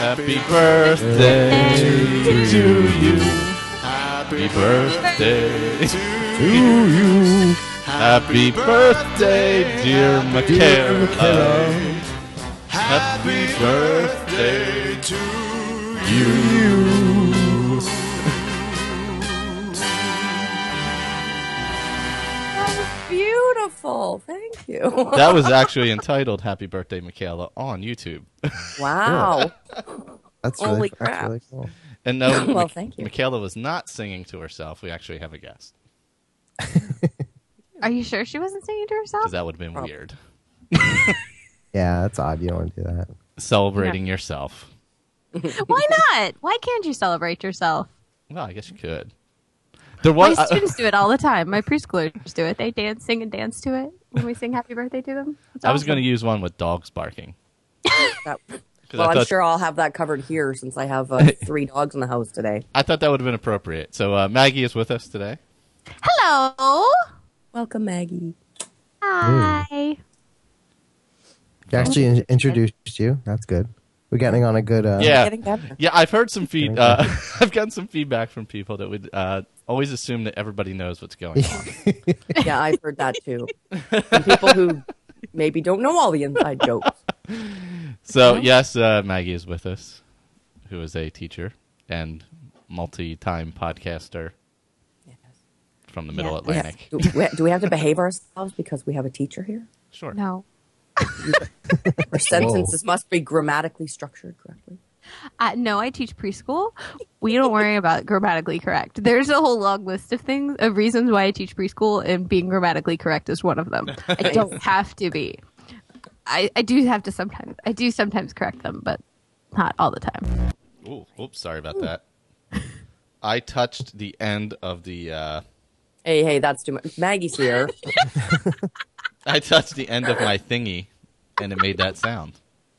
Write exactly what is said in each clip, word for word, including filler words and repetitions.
Happy birthday to you. Happy birthday to you. Happy birthday, dear Michaela. Happy birthday to you. Beautiful. Thank you. That was actually entitled Happy Birthday, Michaela on YouTube. Wow. That's Holy really, crap. that's really cool. And no, Well, Mi- thank you. Michaela was not singing to herself. We actually have a guest. Are you sure she wasn't singing to herself? Because that would have been Probably. weird. Yeah, that's odd. You don't want to do that. Celebrating yourself. Why not? Why can't you celebrate yourself? Well, I guess you could. There My was. I- students do it all the time. My preschoolers do it. They dance, sing, and dance to it when we sing happy birthday to them. It's I was awesome. going to use one with dogs barking. That- 'Cause well, I I'm thought, sure I'll have that covered here since I have uh, three dogs in the house today. I thought that would have been appropriate. So uh, Maggie is with us today. Hello. Welcome, Maggie. Hi. She actually in- introduced you. That's good. We're getting on a good. Uh, Yeah. Getting better. Yeah, I've heard some feed. Okay. Uh, I've gotten some feedback from people that would uh, always assume that everybody knows what's going on. Yeah, I've heard that too. From people who maybe don't know all the inside jokes. So yes, uh, Maggie is with us, who is a teacher and multi-time podcaster from the Middle Yes. We have- Atlantic. do, we, do we have to behave ourselves because we have a teacher here? Sure. No. Our sentences must be grammatically structured correctly. Uh, no, I teach preschool. We don't worry about grammatically correct. There's a whole long list of things, of reasons why I teach preschool, and being grammatically correct is one of them. I don't have to be. I, I do have to sometimes. I do sometimes correct them, but not all the time. Ooh, oops, sorry about that. I touched the end of the. Uh, Hey, hey, that's too much. Maggie's here. I touched the end of my thingy, and it made that sound.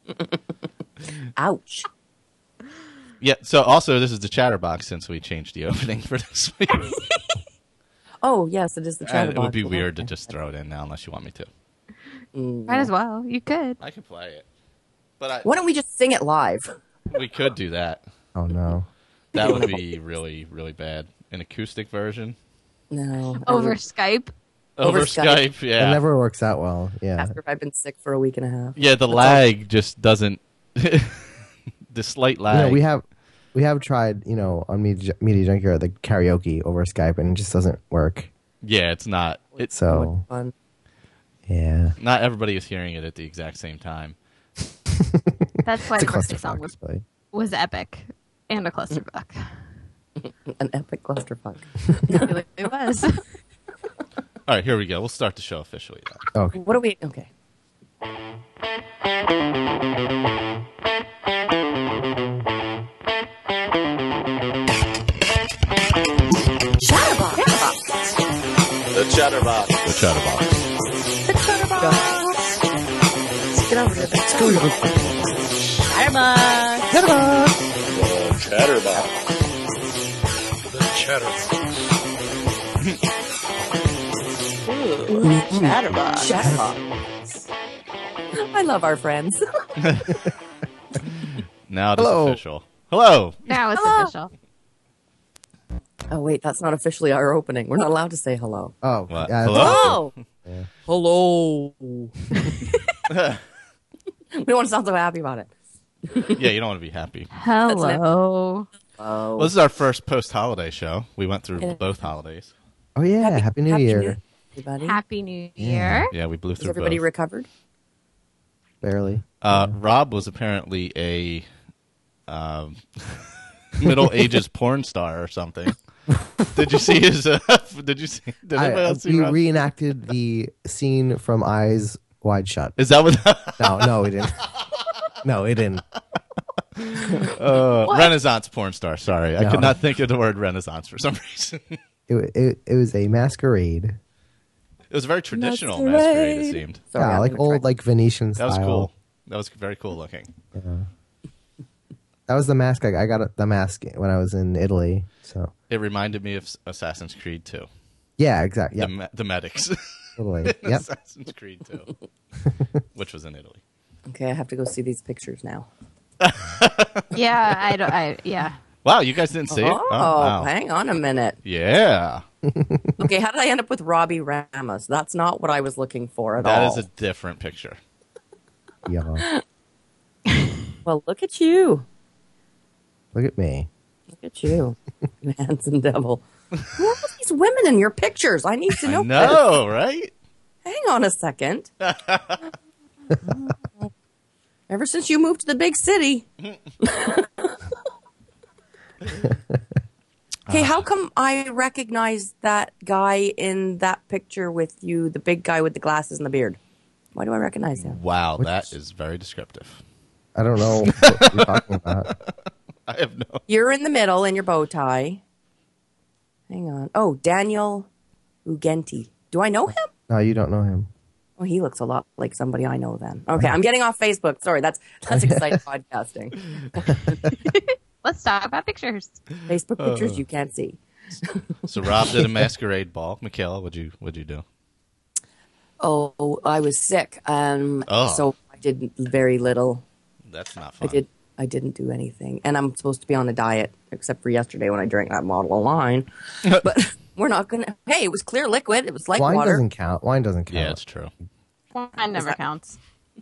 Ouch. Yeah. So also, this is the Chatterbox since we changed the opening for this week. Oh, yes, it is the And chatterbox. it would be Oh, weird to okay. just throw it in now, unless you want me to. Mm, Might as well. You could. I can play it, but I, Why don't we just sing it live? we could do that. Oh no. That would be really, really bad. An acoustic version No. Over I- Skype. over, Over Skype. Skype. Yeah, It never works out well. Yeah. After I've been sick for a week and a half. yeah. The lag just doesn't. The slight You lag. know, we have we have tried, you know, on Media, Media Junkyard, the karaoke over Skype, and it just doesn't work. Yeah, it's not. It's So Fun. yeah, not everybody is hearing it at the exact same time. That's why it's a the birthday song clusterfuck. was, Really. was epic and a clusterfuck. An epic clusterfuck. It really it was. All right, here we go. We'll start the show officially. Then. Okay. What are we? Okay. The Chatterbox. The Chatterbox. Get over here. Let's go. Chatterbox. Chatterbox. Chatterbox. I love our friends. Now it is Hello. official. Hello. Now it's Hello. official. Oh wait, that's not officially our opening. We're not allowed to say hello. Oh, What? yeah, Hello? Oh, hello. We don't want to sound so happy about it. Yeah, you don't want to be happy. Hello. Oh, Well, this is our first post-holiday show. We went through Yeah. both holidays. Oh yeah, Happy, New Year. everybody. Happy New Year. Yeah, we blew Is through everybody both. recovered? Barely. Uh, Rob was apparently a um, Middle Ages porn star or something. Did you see his? Uh, did you see? Did I, anybody else see we Rob? reenacted the scene from Eyes Wide Shut. Is that what? No, no, we didn't. No, we didn't. uh, Renaissance porn star. Sorry, I No. could not think of the word Renaissance for some reason. It, it, it was a masquerade. It was a very traditional Masquerade. masquerade. It seemed. Sorry, yeah, I'm like gonna old, try- like Venetian That style. was cool. That was very cool looking. That was the mask. I, I got the mask when I was in Italy. So It reminded me of Assassin's Creed two. yeah, exactly. The, Yeah, me- the medics. totally. in Yep. Assassin's Creed two, which was in Italy. Okay, I have to go see these pictures now. Yeah, I don't. I yeah. Wow, you guys didn't see it? Oh, wow. hang on a minute. Yeah. Okay, how did I end up with Robbie Ramos? That's not what I was looking for at That all. is a different picture. Yeah. Well, look at you. Look at me. Look at you, you handsome devil. Who are these women in your pictures? I need to know. I know, right? Hang on a second. Ever since you moved to the big city. Okay, how come I recognize that guy in that picture with you, the big guy with the glasses and the beard? Why do I recognize him? Wow, Which- that is very descriptive. I don't know what you're talking about. I have no. You're in the middle in your bow tie. Hang on. Oh, Daniel Ugenti. Do I know him? No, you don't know him. Oh, he looks a lot like somebody I know then. Okay, I'm getting off Facebook. Sorry, that's that's exciting podcasting. Let's talk about pictures. Facebook pictures you can't see. So Rob did a masquerade ball. Michaela, what'd you what'd you do? Oh, I was sick, um, Oh. so I did very little. That's not I fun. did. I didn't do anything, and I'm supposed to be on a diet, except for yesterday when I drank that bottle of wine. But we're not gonna. Hey, it was clear liquid. It was like Wine water. doesn't count. Wine doesn't count. Yeah, it's true. Wine never that- counts.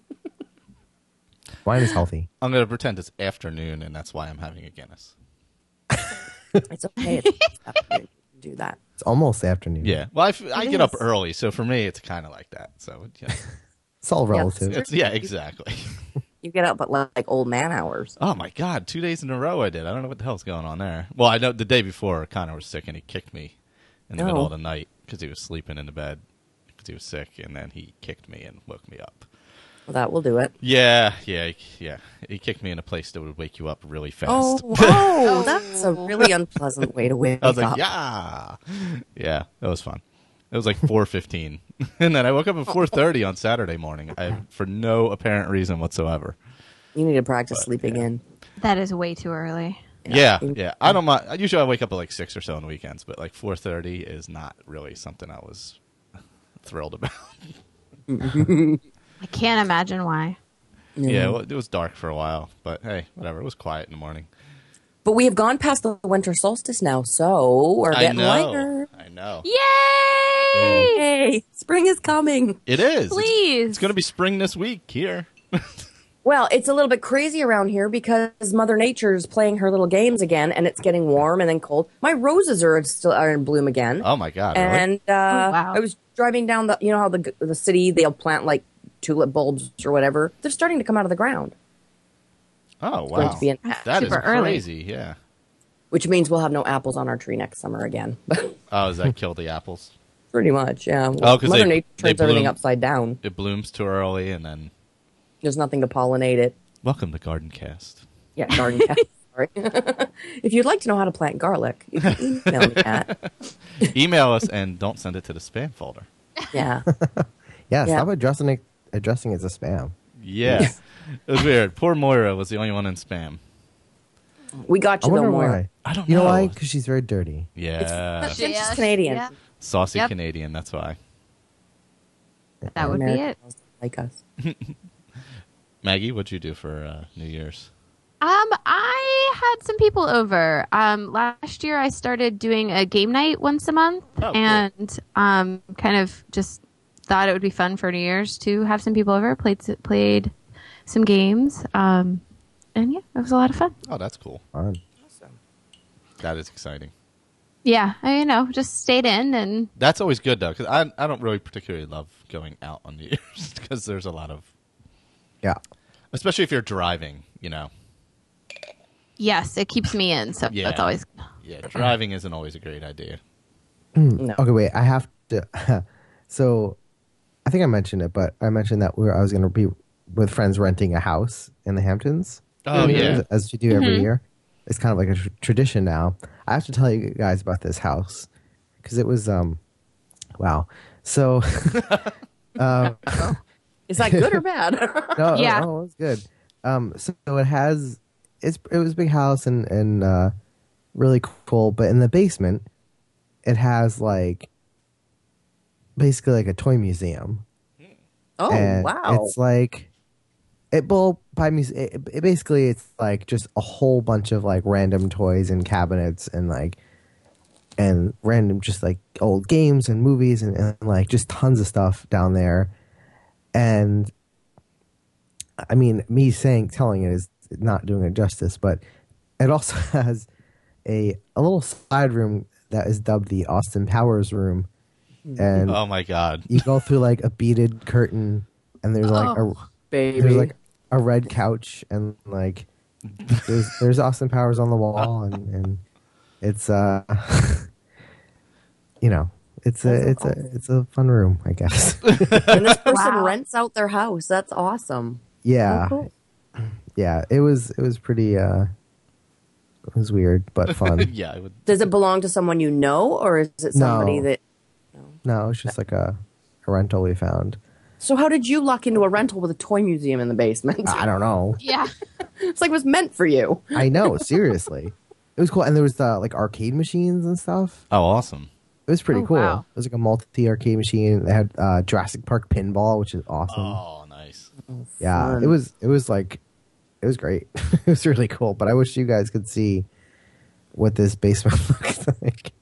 Wine is healthy. I'm gonna pretend it's afternoon, and that's why I'm having a Guinness. It's okay. It's afternoon. You can do that. It's almost afternoon. Yeah. Well, I, f- I It get up is. early, so for me, it's kind of like that. So yeah, It's all Yeah, relative. it's, yeah, exactly. You get up at like old man hours. Oh my God, two days in a row I did. I don't know what the hell's going on there. Well, I know the day before Connor was sick and he kicked me in the Oh. middle of the night because he was sleeping in the bed because he was sick, and then he kicked me and woke me up. Well, that will do it. Yeah, yeah, he- yeah. He kicked me in a place that would wake you up really Oh, fast. oh, that's a really unpleasant way to wake I was like, up. yeah, yeah. That was fun. It was like four fifteen, and then I woke up at four thirty on Saturday morning I, for no apparent reason whatsoever. You need to practice sleeping in. That is way too early. Yeah, yeah. I don't mind. Usually I wake up at like six or so on the weekends, but like four thirty is not really something I was thrilled about. I can't imagine why. Yeah, well, it was dark for a while, but hey, whatever. It was quiet in the morning. But we have gone past the winter solstice now, so we're I getting know. lighter. I know. Yay! Hey, spring is coming. It is. It's, Please. it's going to be spring this week here. Well, it's a little bit crazy around here because Mother Nature's playing her little games again, and it's getting warm and then cold. My roses are still are in bloom again. Oh my God! Really? And uh, Oh, wow. I was driving down the, you know how the the city they'll plant like tulip bulbs or whatever. They're starting to come out of the ground, oh going wow, to be an- that is super early. crazy. Yeah. which means we'll have no apples on our tree next summer again. Oh, does that kill the apples? Pretty much, yeah. Oh, 'cause Mother they- Nature they turns everything bloom. upside down. It blooms too early, and then There's nothing to pollinate it. welcome to Garden Cast. Yeah, garden cat. Sorry. If you'd like to know how to plant garlic, you can email me at. Email us and don't send it to the spam folder. Yeah. Yeah, Yeah. stop addressing it, addressing it as a spam. Yeah, it was weird. Poor Moira was the only one in spam. We got I you, though, wonder Moira. why. I don't You know know. why? Because she's very dirty. Yeah, It's- She's Yes. Canadian. Yeah. saucy Yep. Canadian. That's why. That would be it. Americans like us. Maggie, what'd you do for uh, New Year's? Um, I had some people over. Um, last year I started doing a game night once a month, Oh, cool. and um, kind of just thought it would be fun for New Year's to have some people over. Played played some games, um, and yeah, it was a lot of fun. Oh, that's cool. Fun. That is exciting. Yeah, I you know just stayed in and That's always good though, because I I don't really particularly love going out on New Year's because there's a lot of, Yeah. especially if you're driving. You know, yes, it keeps me in. So Yeah. that's always yeah, driving isn't always a great idea. No. Okay, wait. I have to. So, I think I mentioned it, but I mentioned that we were, I was going to be with friends renting a house in the Hamptons. Oh as, yeah, as you do every year. It's kind of like a tr- tradition now. I have to tell you guys about this house because it was um, wow. So, um, Is that good or bad? no, Yeah. no, it was good. Um, so it has it's it was a big house and and uh, really cool. But in the basement, it has like basically like a toy museum. Oh, And wow. It's like It well by me. It, it basically it's like just a whole bunch of like random toys and cabinets and like and random just like old games and movies and, and like just tons of stuff down there. And I mean, me saying telling it is not doing it justice, but it also has a a little side room that is dubbed the Austin Powers room. And Oh my god. you go through like a beaded curtain, and there's like a Baby. there's like a red couch, and like there's there's Austin Powers on the wall, and, and it's uh you know it's a it's a it's a fun room, I guess. and this person Wow. rents out their house. That's awesome. Yeah, Oh, cool. yeah. It was it was pretty uh it was weird but fun. Yeah, I would. Does it belong to someone you know, or is it somebody No. that? No, it's just like a, a rental we found. So how did you luck into a rental with a toy museum in the basement? I don't know. Yeah. It's like it was meant for you. I know, seriously. It was cool, and there was the like arcade machines and stuff. Oh, awesome. It was pretty Oh, cool. wow. It was like a multi arcade machine. They had uh, Jurassic Park pinball, which is awesome. Oh, nice. yeah, fun. it was. It was like, it was great. It was really cool. But I wish you guys could see what this basement looks like.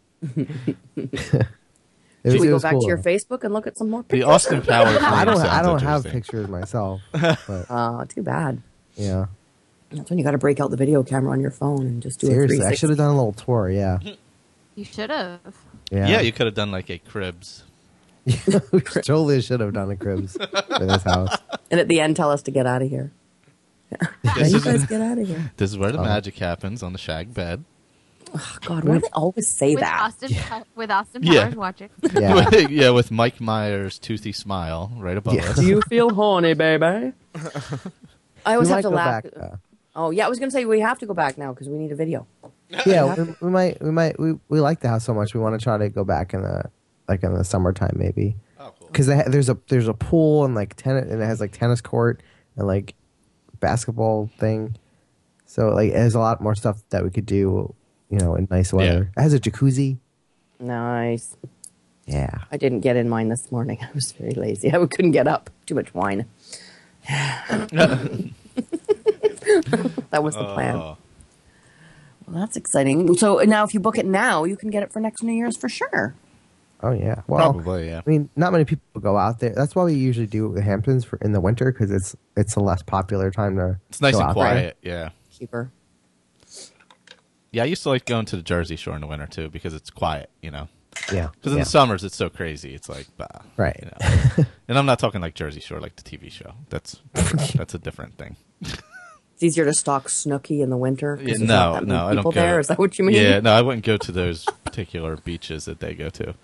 It Should was- we it go was back cool, to your though. Facebook and look at some more The pictures? Austin Powers. I don't. room I sounds don't have interesting. pictures myself. But Oh, too bad. yeah, That's when you got to break out the video camera on your phone and just do a seriously, I three should sixty. have done a little tour. Yeah, You should have. yeah. Yeah, you could have done like a Cribs. we totally should have done a cribs for this house. And at the end, tell us to get out of here. Yeah, This you is, guys get out of here. this is where the Oh. magic happens on the shag bed. Oh, God, why do they always say With that? Austin, with Austin Yeah. Powers watching. Yeah, yeah, with Mike Myers' toothy smile right above Yeah. us. Do you feel horny, baby? I we always might have to go laugh. back. Uh, Oh, yeah, I was going to say we have to go back now because we need a video. yeah, we, we might. We might. We, we like the house so much. We want to try to go back in the like in the summertime maybe. Oh, cool. Because there's a there's a pool and like tennis and it has like tennis court and like basketball thing. So like there's a lot more stuff that we could do, you know, in nice weather. It has a jacuzzi. Nice. Yeah. I didn't get in mine this morning. I was very lazy. I couldn't get up. Too much wine. That was the plan. Oh. Well, that's exciting. So now if you book it now, you can get it for next New Year's for sure. Oh yeah. Well, Probably, yeah. I mean, not many people go out there. That's why we usually do the Hamptons for in the winter because it's it's a less popular time to. It's nice go and out there. quiet, yeah. Keeper. Yeah, I used to like going to the Jersey Shore in the winter too because it's quiet, you know. Yeah. Because in yeah. the summers it's so crazy. It's like, bah, Right. You know? And I'm not talking like Jersey Shore, like the T V show. That's that's a different thing. It's easier to stalk Snooki in the winter. 'cause Yeah, there's no, not that many no, I don't people go. there. Is that what you mean? Yeah, no, I wouldn't go to those particular beaches that they go to.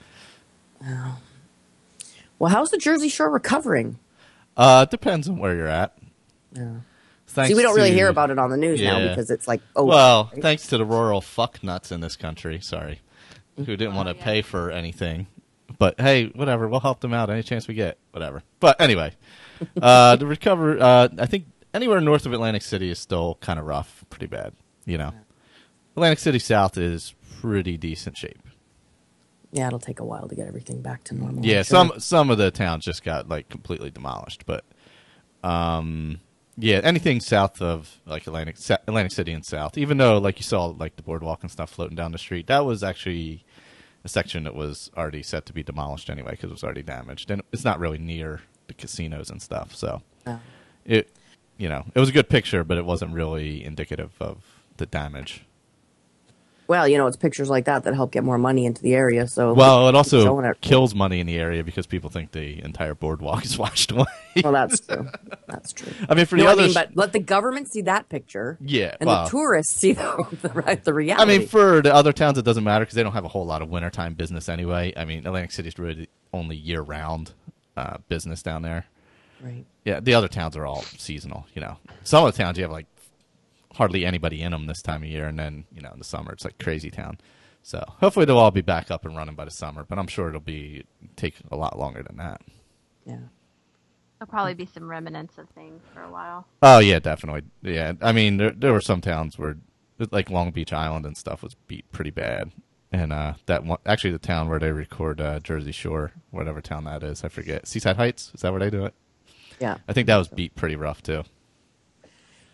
Well, how's the Jersey Shore recovering? Uh, it depends on where you're at. Yeah. Thanks See, we don't really to- hear about it on the news now Yeah. because it's like, oh, Well, right? thanks to the rural fucknuts in this country, sorry, who didn't want to yeah. pay for anything. But hey, whatever, we'll help them out any chance we get, whatever. But anyway, uh, the recover, uh, I think anywhere north of Atlantic City is still kind of rough, pretty bad, you know. Atlantic City South is pretty decent shape. yeah, it'll take a while to get everything back to normal. I'm Yeah, sure. some some of the towns just got like completely demolished, but um, yeah, anything south of like Atlantic Sa- Atlantic City and south, even though like you saw like the boardwalk and stuff floating down the street, that was actually a section that was already set to be demolished anyway because it was already damaged, and it's not really near the casinos and stuff, so Oh. it you know it was a good picture, but it wasn't really indicative of the damage. Well, you know, it's pictures like that that help get more money into the area. So, Well, it keep also showing it. kills money in the area because people think the entire boardwalk is washed away. Well, that's true. That's true. I mean, for You the know what I others, mean? But let the government see that picture. yeah, And well, the tourists see the, the, right, the I reality. mean, for the other towns, it doesn't matter because they don't have a whole lot of wintertime business anyway. I mean, Atlantic City's really only year-round uh, business down there. right. Yeah, the other towns are all seasonal. You know, some of the towns you have like hardly anybody in them this time of year, and then you know in the summer it's like crazy town. So hopefully they'll all be back up and running by the summer, but I'm sure it'll be take a lot longer than that. Yeah. There'll probably be some remnants of things for a while. Oh yeah, definitely. Yeah, I mean there there were some towns where like Long Beach Island and stuff was beat pretty bad, and uh, that one actually the town where they record uh, Jersey Shore, whatever town that is, I forget. Seaside Heights, is that where they do it? Yeah. I think that was beat pretty rough too.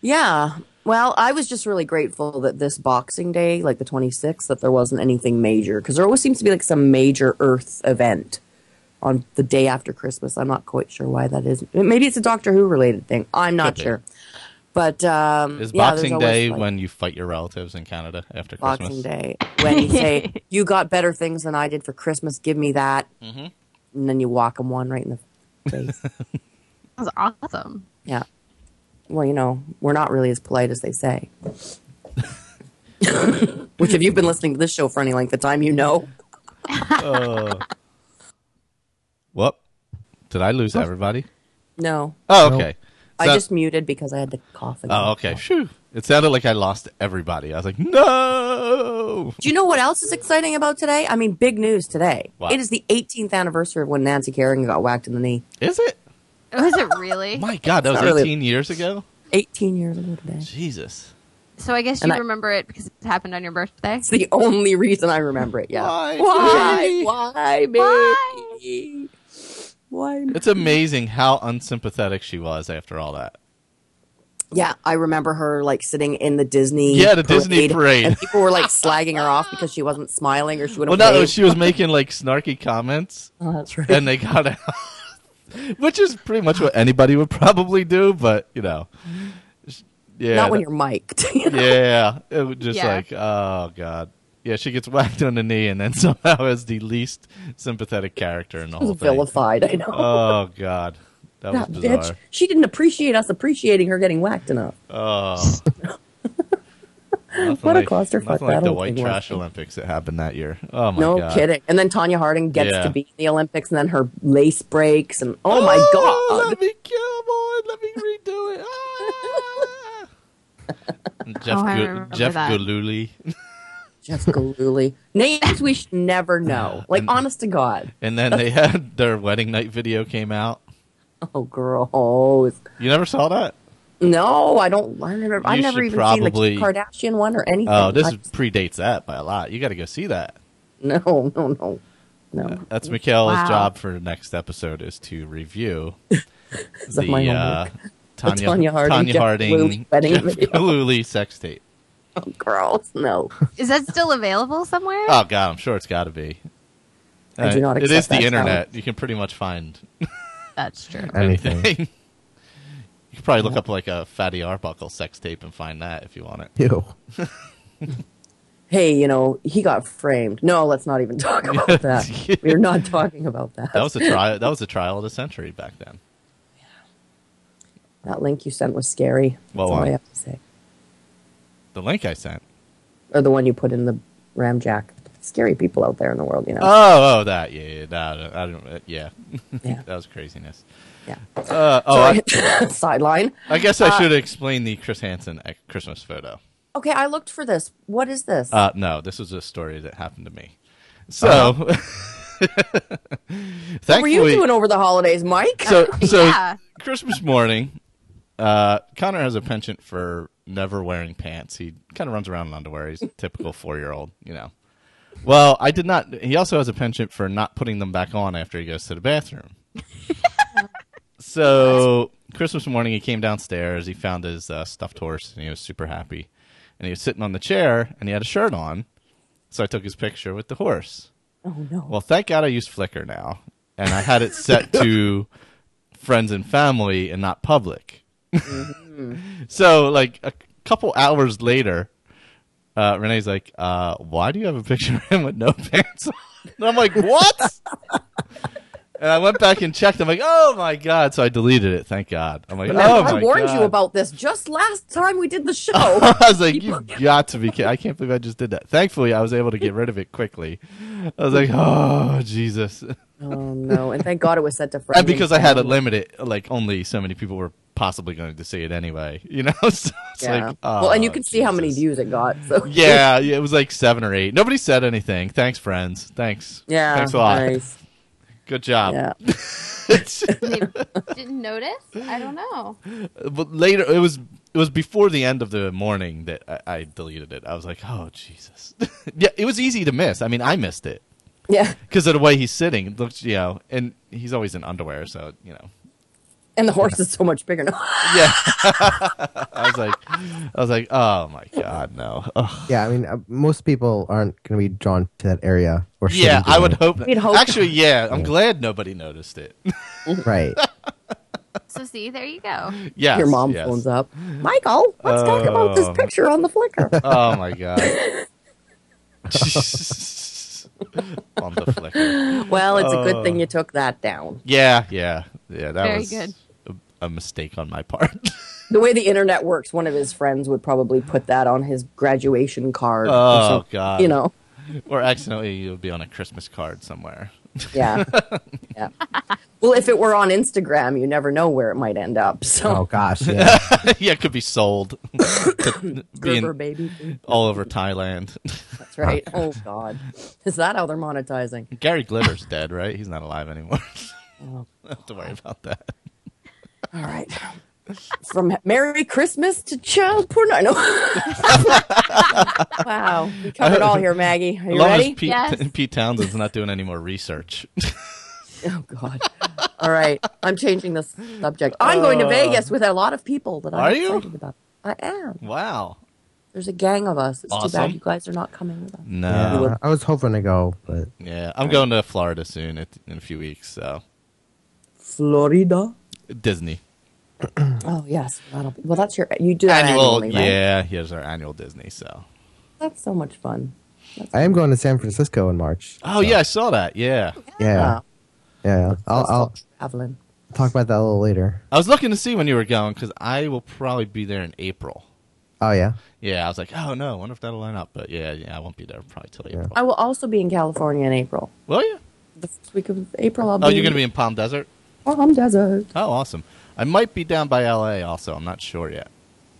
Yeah. Well, I was just really grateful that this Boxing Day, like the twenty-sixth, that there wasn't anything major. Because there always seems to be like some major Earth event on the day after Christmas. I'm not quite sure why that is. Maybe it's a Doctor Who related thing. I'm not sure. But um, is yeah, Boxing always, Day like, when you fight your relatives in Canada after Boxing Christmas? Day, when you say, you got better things than I did for Christmas, give me that. Mm-hmm. And then you whack them one right in the face. That was awesome. Yeah. Well, you know, we're not really as polite as they say. Which, if you've been listening to this show for any length of time, you know. uh, whoop. Did I lose everybody? No. Oh, okay. I So- just muted because I had to cough again. Oh, okay. Phew. It sounded like I lost everybody. I was like, no. Do you know what else is exciting about today? I mean, big news today. What? It is the eighteenth anniversary of when Nancy Kerrigan got whacked in the knee. Is it? Was it really? My God, that was Not really. eighteen years ago? eighteen years ago today. Jesus. So I guess And you I- remember it because it happened on your birthday? It's the only reason I remember it, yeah. Why? Why? Why, Why? baby? Why? It's amazing how unsympathetic she was after all that. Yeah, I remember her like sitting in the Disney Yeah, the Disney parade. and people were like slagging her off because she wasn't smiling or she Well, wouldn't. no, wave. she was making like snarky comments, Oh, that's right. and they got out. Which is pretty much what anybody would probably do, but, you know. Yeah. Not when you're mic'd. You know? Yeah. It was just Yeah. like, oh, God. Yeah, she gets whacked on the knee and then somehow is the least sympathetic character in the whole thing. Vilified, I know. Oh, God. That was That bizarre. bitch. She didn't appreciate us appreciating her getting whacked enough. Oh. Nothing What a like, clusterfuck nothing like that the whole white thing was. trash Olympics that happened that year. Oh, my No God. kidding. And then Tanya Harding gets Yeah. to be in the Olympics, and then her lace breaks, and oh my god! Let me kill boy. Let me redo it. Ah. Jeff, Oh, I Gu- remember Jeff that. Galooly. Jessica Lully. Names we should never know. Like, And- honest to God. And then they had their wedding night video came out. Oh, girls. You never saw that? No, I don't. I never. I've You never should even probably- seen the Kim Kardashian one or anything. Oh, this I- predates that by a lot. You got to go see that. no, no, no, no. That's Mikhail's Wow. job for the next episode is to review Is that the my uh, homework? Tanya, Tanya Harding, Tanya Jeff Harding, Galooly wedding Jeff video. Galooly sex tape. Oh, girls, no. Is that still available somewhere? Oh God, I'm sure it's got to be. I do not it accept is the that internet. challenge. You can pretty much find That's true. Anything. anything. You could probably look up like a Fatty Arbuckle sex tape and find that if you want it. Ew. Hey, you know, he got framed. No, let's not even talk about that. We're not talking about that. That was a trial. That was a trial of the century back then. That link you sent was scary. Well, That's all uh, I have to say. The link I sent. Or the one you put in the Ram Jack. Scary people out there in the world, you know. Oh, oh, that. Yeah, yeah, that, I don't. uh, Yeah, Yeah. that was craziness. Yeah. Uh, oh, I, Sorry. Sideline. I guess I Uh, should explain the Chris Hansen uh, Christmas photo. Okay, I looked for this. What is this? Uh, no, this was a story that happened to me. So, what thankfully, were you doing over the holidays, Mike? so so Yeah. Christmas morning, uh, Connor has a penchant for never wearing pants. He kind of runs around in underwear. He's a typical four-year-old, you know. Well, I did not. He also has a penchant for not putting them back on after he goes to the bathroom. So Christmas morning, he came downstairs. He found his uh, stuffed horse, and he was super happy. And he was sitting on the chair, and he had a shirt on. So I took his picture with the horse. Oh, no. Well, thank God I use Flickr now, and I had it set to friends and family and not public. So, like a couple hours later, uh, Renee's like, uh, "Why do you have a picture of him with no pants on?" And I'm like, "What?" And I went back and checked. I'm like, "Oh my God!" So I deleted it. Thank God. I'm like, "Oh my I warned God!" you about this just last time we did the show. I was like, "You got to be kidding!" I can't believe I just did that. Thankfully, I was able to get rid of it quickly. I was like, "Oh Jesus!" Oh, no. And thank God it was set to friends. And because I had to family. limit it, like only so many people were possibly going to see it anyway, you know. So it's Yeah. like, oh, well, and you could see how many Jesus. views it got. So Yeah, yeah, it was like seven or eight. Nobody said anything. Thanks, friends. Thanks. Yeah. Thanks a lot. Nice. Good job. Yeah. They didn't notice? I don't know. But later, it was it was before the end of the morning that I, I deleted it. I was like, oh Jesus. Yeah, it was easy to miss. I mean, I missed it Yeah. because of the way he's sitting. It looks, you know, and he's always in underwear, so you know. And the horse is so much bigger now. Yeah. I was like, I was like, oh my god, no. Ugh. Yeah, I mean, uh, most people aren't going to be drawn to that area. Or Yeah, shouldn't be, I would right? hope. We'd hope Actually, yeah, I'm Yeah. glad nobody noticed it. Right. So see, there you go. Yes, Your mom yes. phones up. Michael, let's talk about this Oh. picture on the Flickr. Oh my god. On the Flickr. Well, it's a Oh. good thing you took that down. Yeah, yeah, yeah. That Very was good. A, a mistake on my part. The way the internet works, one of his friends would probably put that on his graduation card. or Oh something, god. You know, Or accidentally, it would be on a Christmas card somewhere. yeah. yeah. Well, if it were on Instagram, you never know where it might end up. So, Oh gosh, yeah. Yeah, it could be sold. To Gerber being baby. all over Thailand. That's right. Oh, God. Is that how they're monetizing? Gary Glitter's dead, right? He's not alive anymore. Oh, Don't have to worry about that. all right. From Merry Christmas to child porn. I know. Wow. We covered it all here, Maggie. Are As you long ready? as Pete, Yes. Pete Townsend's not doing any more research. Oh, God. All right. I'm changing the subject. I'm going to Vegas with a lot of people that I'm Are you? excited about. I am. Wow. There's a gang of us. It's too Awesome. bad you guys are not coming with us. No. Yeah, I was hoping to go, but Yeah, I'm going to Florida soon in in a few weeks. So Florida. Disney Oh, yes. That'll be, well, that's your. You do that annual. annually, right? Yeah, here's our annual Disney. So. That's so much fun. That's I am going to San Francisco in March. Oh yeah, I saw that. Yeah, Yeah, yeah. I'll, Let's I'll talk traveling. talk about that a little later. I was looking to see when you were going because I will probably be there in April. Oh yeah. Yeah, I was like, oh no, I wonder if that'll line up. But yeah, yeah, I won't be there probably till Yeah. April. I will also be in California in April. Will you? The first week of April, I'll be. Oh, you're going to be in Palm Desert? Palm Desert. Oh, awesome. I might be down by L A also. I'm not sure yet.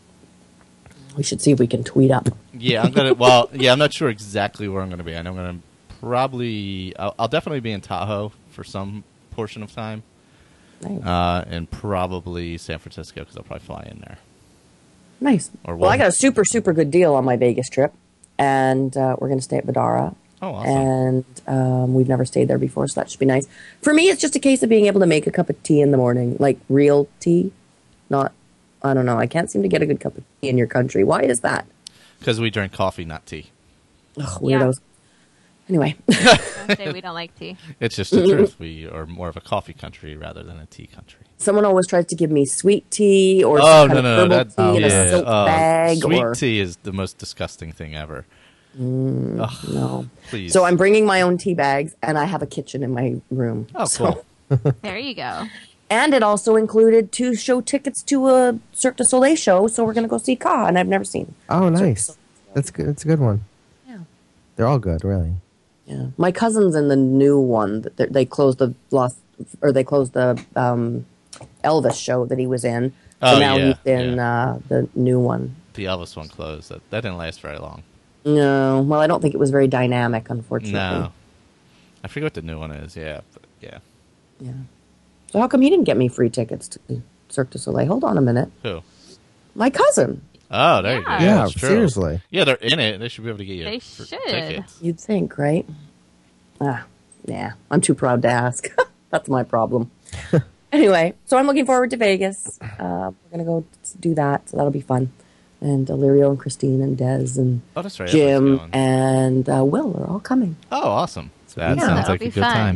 We should see if we can tweet up. Yeah, I'm gonna. Well, yeah, I'm not sure exactly where I'm gonna be. I know I'm gonna probably. I'll, I'll definitely be in Tahoe for some portion of time, Nice. uh, and probably San Francisco because I'll probably fly in there. nice. or Well, I what? got a super, super good deal on my Vegas trip, and uh, we're going to stay at Vidara. Oh, awesome. And um, we've never stayed there before, so that should be nice. For me, it's just a case of being able to make a cup of tea in the morning, like real tea, not. I don't know. I can't seem to get a good cup of tea in your country. Why is that? Because we drink coffee, not tea. Ugh, Yeah. weirdos. Anyway, Don't say we don't like tea. It's just the truth. We are more of a coffee country rather than a tea country. someone always tries to give me sweet tea or Oh some no kind no of no! herbal That, tea in yeah, a silk uh, bag. sweet or tea is the most disgusting thing ever. Ugh, no. please. So I'm bringing my own tea bags, and I have a kitchen in my room. Oh, So- cool. There you go. And it also included two show tickets to a Cirque du Soleil show, so we're going to go see Ka, and I've never seen. Oh nice. That's good. That's a good one. Yeah. They're all good, really. Yeah. My cousin's in the new one. that they- They closed the lost, or they closed the um, Elvis show that he was in. So Oh, now yeah, he's in yeah. uh, the new one. The Elvis one closed. That, that didn't last very long. No, well, I don't think it was very dynamic, unfortunately. No, I forget what the new one is. Yeah, but yeah. Yeah. So how come he didn't get me free tickets to Cirque du Soleil? Hold on a minute. Who? My cousin. Oh, there you go. Yeah. Yeah, Yeah, that's true. seriously. Yeah, they're in it. They should be able to get you They fr- should. tickets. You'd think, right? Ah, yeah. I'm too proud to ask. That's my problem. Anyway, so I'm looking forward to Vegas. Uh, we're gonna go do that, so that'll be fun. And Illyrio and Christine and Des and Oh, that's right. everyone's Jim going. and uh, Will are all coming. Oh, awesome. That Yeah, sounds that'll like a be good fun. time.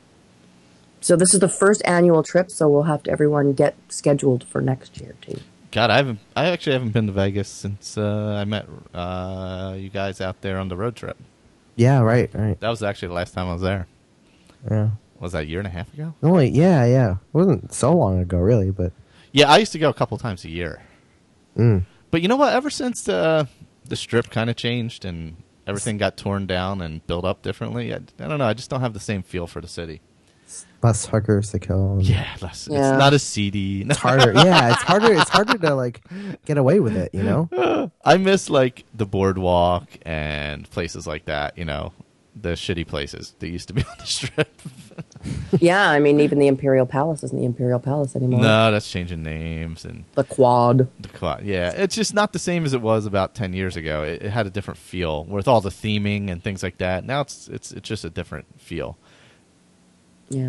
So this is the first annual trip, so we'll have to everyone get scheduled for next year too. God, I haven't. I actually haven't been to Vegas since uh, I met uh, you guys out there on the road trip. Yeah. Right. Right. That was actually the last time I was there. Yeah. Was that a year and a half ago? Only. Yeah. Yeah. It wasn't so long ago, really, but. Yeah, I used to go a couple times a year. Mm. But you know what? Ever since uh, the strip kind of changed and everything got torn down and built up differently, I, I don't know. I just don't have the same feel for the city. Less hookers to kill. and Yeah, less, Yeah. it's not as seedy. It's harder. Yeah. It's harder. It's harder to like get away with it. You know. I miss like the boardwalk and places like that. You know, the shitty places that used to be on the strip. Yeah, I mean, even the Imperial Palace isn't the Imperial Palace anymore. No, that's changing names and The Quad. the quad. Yeah, it's just not the same as it was about ten years ago. It, it had a different feel with all the theming and things like that. Now it's it's it's just a different feel. Yeah.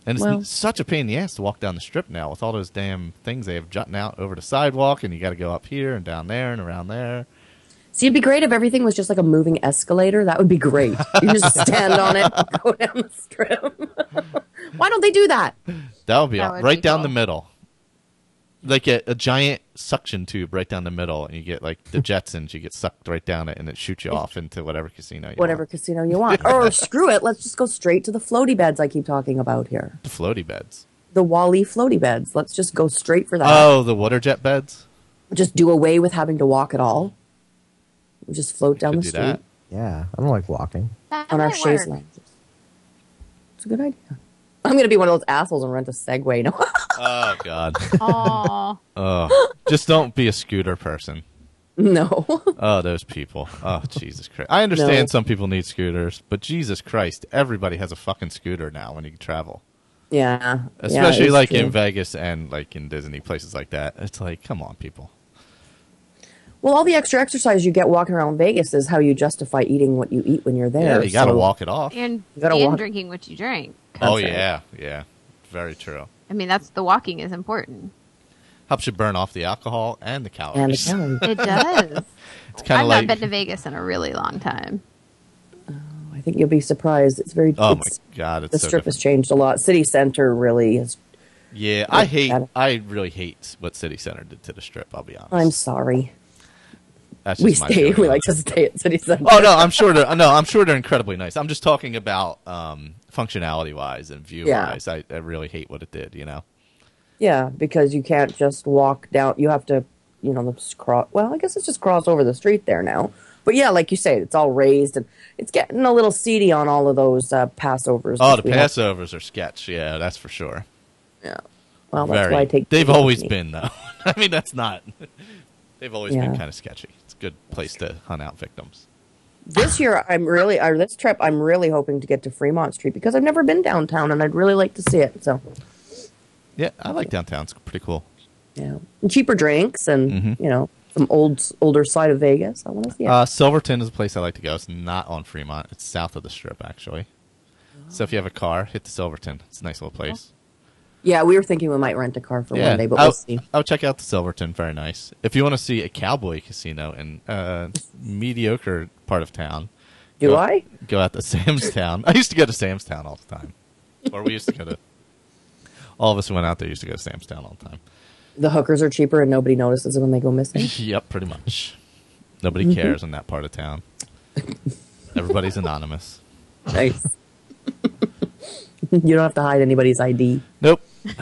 And it's Well- such a pain in the ass to walk down the strip now with all those damn things they have jutting out over the sidewalk, and you got to go up here and down there and around there. See, it'd be great if everything was just like a moving escalator. That would be great. You just stand on it, and go down the strip. Why don't they do that? That would be, That aw- would right be down cool. the middle. Like a, a giant suction tube right down the middle, and you get like the Jetsons. You get sucked right down it, and it shoots you off into whatever casino you Whatever want. casino you want. Or screw it, let's just go straight to the floaty beds I keep talking about here. The floaty beds. The Wally floaty beds. Let's just go straight for that. Oh, the water jet beds. Just do away with having to walk at all. We just float down Could the do street that. Yeah, I don't like walking. That on our might chaise work. lounges. It's a good idea. I'm going to be one of those assholes and rent a Segway. No. Oh God. Aw. Oh, just don't be a scooter person. no. Oh, those people. Oh, Jesus Christ. I understand No. some people need scooters, but Jesus Christ, everybody has a fucking scooter now when you travel. Yeah. Especially yeah, it's like true. in Vegas and like in Disney, places like that. It's like, come on, people. Well, all the extra exercise you get walking around Vegas is how you justify eating what you eat when you're there. Yeah, you got to so- walk it off. And, You gotta and walk- drinking what you drink. Oh, That's right. yeah. Yeah. Very true. I mean, that's the walking is important. Helps you burn off the alcohol and the calories. And the calories. It does. It's kind I've of like, not been to Vegas in a really long time. I think you'll be surprised. It's very. oh my it's, God, it's the so strip has different. changed a lot. City Center really is. Yeah, I hate, That- I really hate what City Center did to the strip, I'll be honest. I'm sorry. That's We just my stay. feeling We on like it. to stay at City Center. Oh no, I'm sure they're no, I'm sure they're incredibly nice. I'm just talking about um, functionality wise and view Yeah. wise. I, I really hate what it did. You know. Yeah, because you can't just walk down. You have to, you know, just cross. Well, I guess it's just cross over the street there now. But yeah, like you say, it's all raised and it's getting a little seedy on all of those uh, Passovers. Oh, which the we have- Passovers are sketch. Yeah, that's for sure. Yeah. Well, that's Very. why I take. They've people with always me. been though. I mean, that's not. They've always Yeah. been kind of sketchy. It's a good place to hunt out victims. This year, I'm really, or this trip, I'm really hoping to get to Fremont Street because I've never been downtown and I'd really like to see it. So, Yeah, I like downtown. It's pretty cool. yeah, and cheaper drinks and Mhm. you know some old, older side of Vegas. I want to see it. Uh, Silverton is a place I like to go. It's not on Fremont. It's south of the Strip, actually. So if you have a car, hit the Silverton. It's a nice little place. yeah, we were thinking we might rent a car for Yeah, one day, but I'll, we'll see. I'll check out the Silverton. Very nice. If you want to see a cowboy casino in a mediocre part of town, Do go, I? go out to Sam's Town. I used to go to Sam's Town all the time, or we used to go to. All of us who went out there used to go to Sam's Town all the time. The hookers are cheaper and nobody notices it when they go missing. Yep, pretty much. Nobody cares in that part of town. Everybody's anonymous. Nice. You don't have to hide anybody's I D. Nope.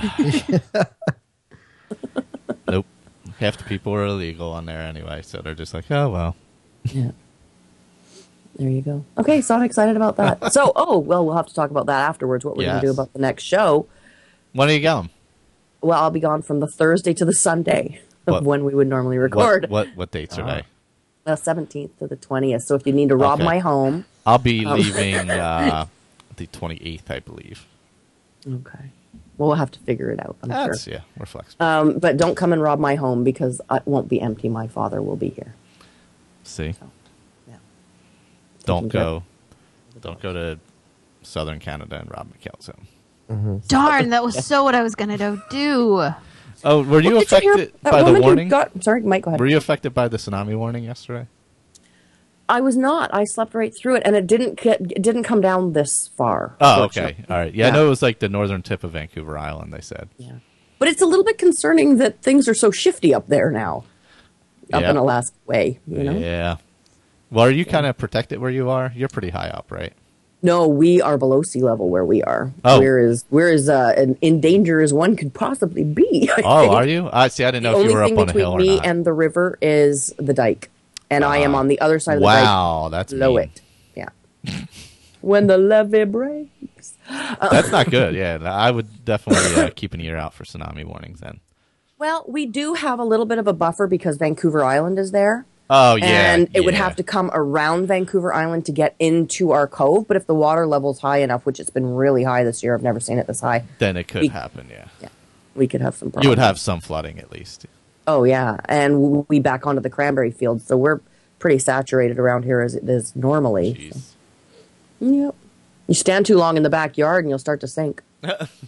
Nope. Half the people are illegal on there anyway, so they're just like, oh well. Yeah. There you go. Okay, so I'm excited about that. So, oh, well, we'll have to talk about that afterwards, what we're going Yes. to do about the next show. When are you going? Well, I'll be gone from the Thursday to the Sunday of What- when we would normally record. What what, what dates are they? The seventeenth to the twentieth. So if you need to rob Okay. my home. I'll be Um, leaving uh, the twenty-eighth, I believe. Okay. Well, we'll have to figure it out, I'm That's, sure. yeah, we're flexible. Um, but don't come and rob my home because it won't be empty. My father will be here. See? So, yeah. Don't Taking go don't go to southern Canada and rob McKell's home. Darn, that was so what I was going to do. Oh, were you Well, did hear affected that by the woman who warning? Got, sorry, Mike, go ahead. Were you affected by the tsunami warning yesterday? I was not. I slept right through it, and it didn't get, it didn't come down this far. Oh, okay. fortunately. All right. Yeah, I Yeah. know it was like the northern tip of Vancouver Island, they said. Yeah. But it's a little bit concerning that things are so shifty up there now, up Yeah. in Alaska way. You know? Yeah. Well, are you kind of protected where you are? You're pretty high up, right? No, we are below sea level where we are. Oh. We're as we're as uh, in, in danger as one could possibly be. I Oh, think. are you? I see. I didn't The know if only you were thing up on a between hill or me not. and the river is the dike, and I am Ah. on the other side of the Wow, that's dike. Below mean. it, yeah. When the levee breaks. That's not good. Yeah, I would definitely uh, keep an ear out for tsunami warnings then. Well, we do have a little bit of a buffer because Vancouver Island is there. Oh yeah, and it would yeah. have to come around Vancouver Island to get into our cove. But if the water level's high enough, which it's been really high this year, I've never seen it this high, Then it could we- happen. Yeah. yeah, we could have some problems. You would have some flooding at least. Oh, yeah. And we back onto the cranberry fields. So we're pretty saturated around here as it is normally. Jeez. Yep. You stand too long in the backyard and you'll start to sink.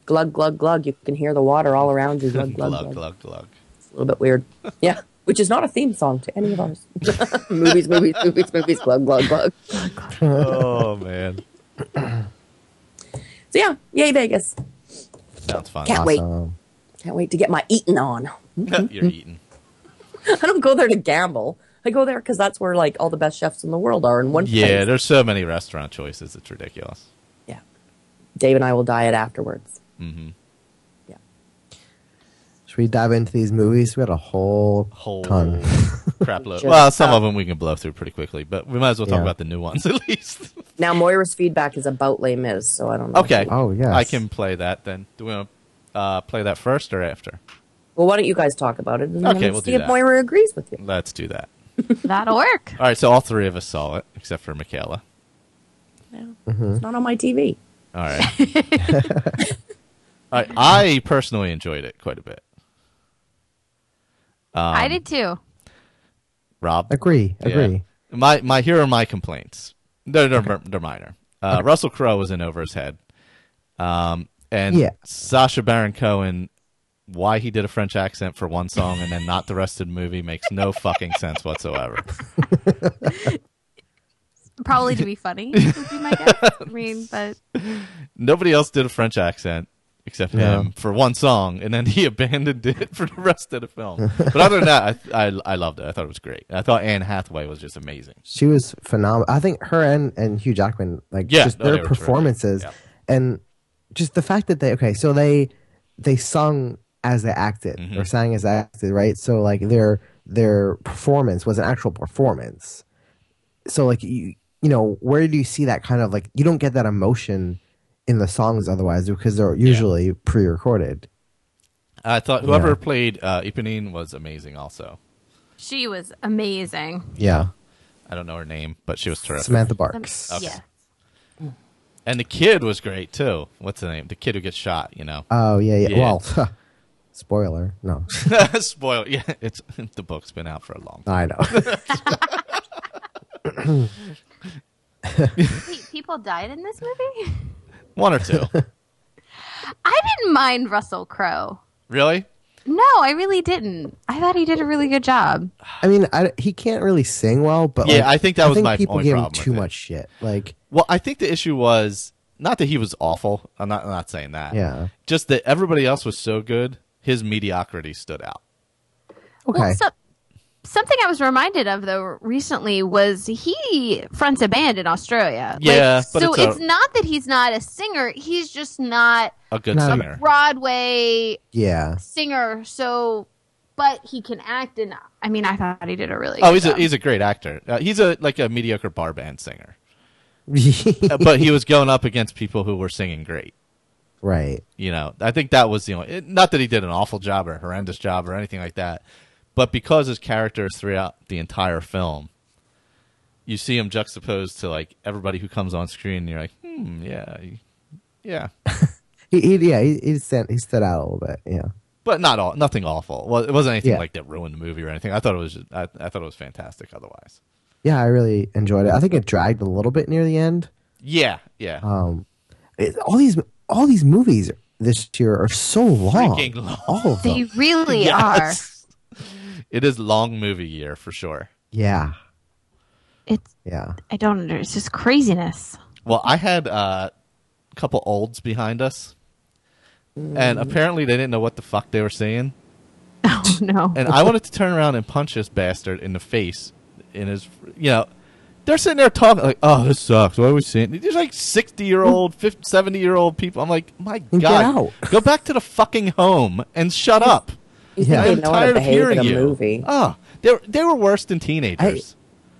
glug, glug, glug. You can hear the water all around you. Glug, glug, glug, glug. glug, glug. It's a little bit weird. Yeah. Which is not a theme song to any of ours. movies, movies, movies, movies, glug, glug, glug. Oh, man. So yeah, yay Vegas. Sounds fun. Can't wait. Awesome. Can't wait to get my eating on. You're eating. I don't go there to gamble. I go there because that's where like all the best chefs in the world are in one Yeah, place. there's so many restaurant choices. It's ridiculous. Yeah. Dave and I will diet afterwards. Mm-hmm. Yeah. Should we dive into these movies? We got a whole, Whole ton. crap load. Just Well, some up. of them we can blow through pretty quickly, but we might as well talk Yeah. about the new ones at least. Now Moira's feedback is about Les Mis, so I don't know. Okay. Oh, yes. I can play that then. Do we want to uh, play that first or after? Well, why don't you guys talk about it and Okay, then we'll see do if that. Moira agrees with you. Let's do that. That'll work. All right, so all three of us saw it, except for Michaela. Yeah. It's not on my T V. All right. All right. I personally enjoyed it quite a bit. Um, I did too. Rob? Agree. Yeah. Agree. My my here are my complaints. They're they're, they're minor. Uh, Russell Crowe was in over his head, um, and Yeah. Sacha Baron Cohen. Why he did a French accent for one song and then not the rest of the movie makes no fucking sense whatsoever. Probably to be funny, would be my guess. I mean, but Nobody else did a French accent except Yeah. him for one song, and then he abandoned it for the rest of the film. But other than that, I, I I loved it. I thought it was great. I thought Anne Hathaway was just amazing. She was phenomenal. I think her and, and Hugh Jackman, like Yeah, just no, they their were performances, terrific. and just the fact that they okay, so they they sung as they acted Mhm. or sang as they acted, right? So like their their performance was an actual performance. So like you you know where do you see that kind of like you don't get that emotion in the songs otherwise because they're usually pre-recorded. I thought whoever Yeah. played uh, Ipanine was amazing. Also, she was amazing. Yeah, I don't know her name, but she was terrific. Samantha Um, Barks. Okay. Yeah. And the kid was great too. What's the name? The kid who gets shot. You know. Oh yeah, yeah. Yeah. Well, spoiler. No, Spoil. Yeah, it's the book's been out for a long time. I know. Wait, people died in this movie? One or two. I didn't mind Russell Crowe. Really? No, I really didn't. I thought he did a really good job. I mean, I, he can't really sing well, but Yeah, like, I think that I was think my people only gave him problem too with it. much shit. Like, Well, I think the issue was not that he was awful. I'm not I'm not saying that. yeah, Just that everybody else was so good, his mediocrity stood out. okay, Well, so, something I was reminded of though recently was he fronts a band in Australia. Yeah, Like, but so it's a- it's not that he's not a singer; he's just not A good No, singer. Broadway yeah. singer. So, but he can act, and I mean, I thought he did a really. Oh, good he's a job. he's a great actor. Uh, he's a like a mediocre bar band singer. Uh, but he was going up against people who were singing great. Right. You know, I think that was the only. It, not that he did an awful job or a horrendous job or anything like that, but because his character is throughout the entire film, you see him juxtaposed to like everybody who comes on screen, and you're like, hmm, yeah, he- yeah, He, he yeah, he he stood, he stood out a little bit. Yeah. but not all, nothing awful. Well, it wasn't anything Yeah. like that ruined the movie or anything. I thought it was, just, I, I thought it was fantastic. Otherwise, Yeah, I really enjoyed it. I think it dragged a little bit near the end. yeah, yeah, Um, it, all these all these movies this year are so long. Freaking long. All of They them. really Yes. It is long movie year for sure. Yeah. are. It's Yeah. I don't under. It's just craziness. Well, I had uh, a couple olds behind us, Mm. and apparently they didn't know what the fuck they were saying. Oh no! And I wanted to turn around and punch this bastard in the face. In his, you know, they're sitting there talking like, "Oh, this sucks. What are we saying?" There's like sixty-year-old, fifty, seventy-year-old people. I'm like, my Get God, out. go back to the fucking home and shut up. You Yeah. think I'm they know how to tired of behave hearing in a you. movie? Oh, they were, they were worse than teenagers.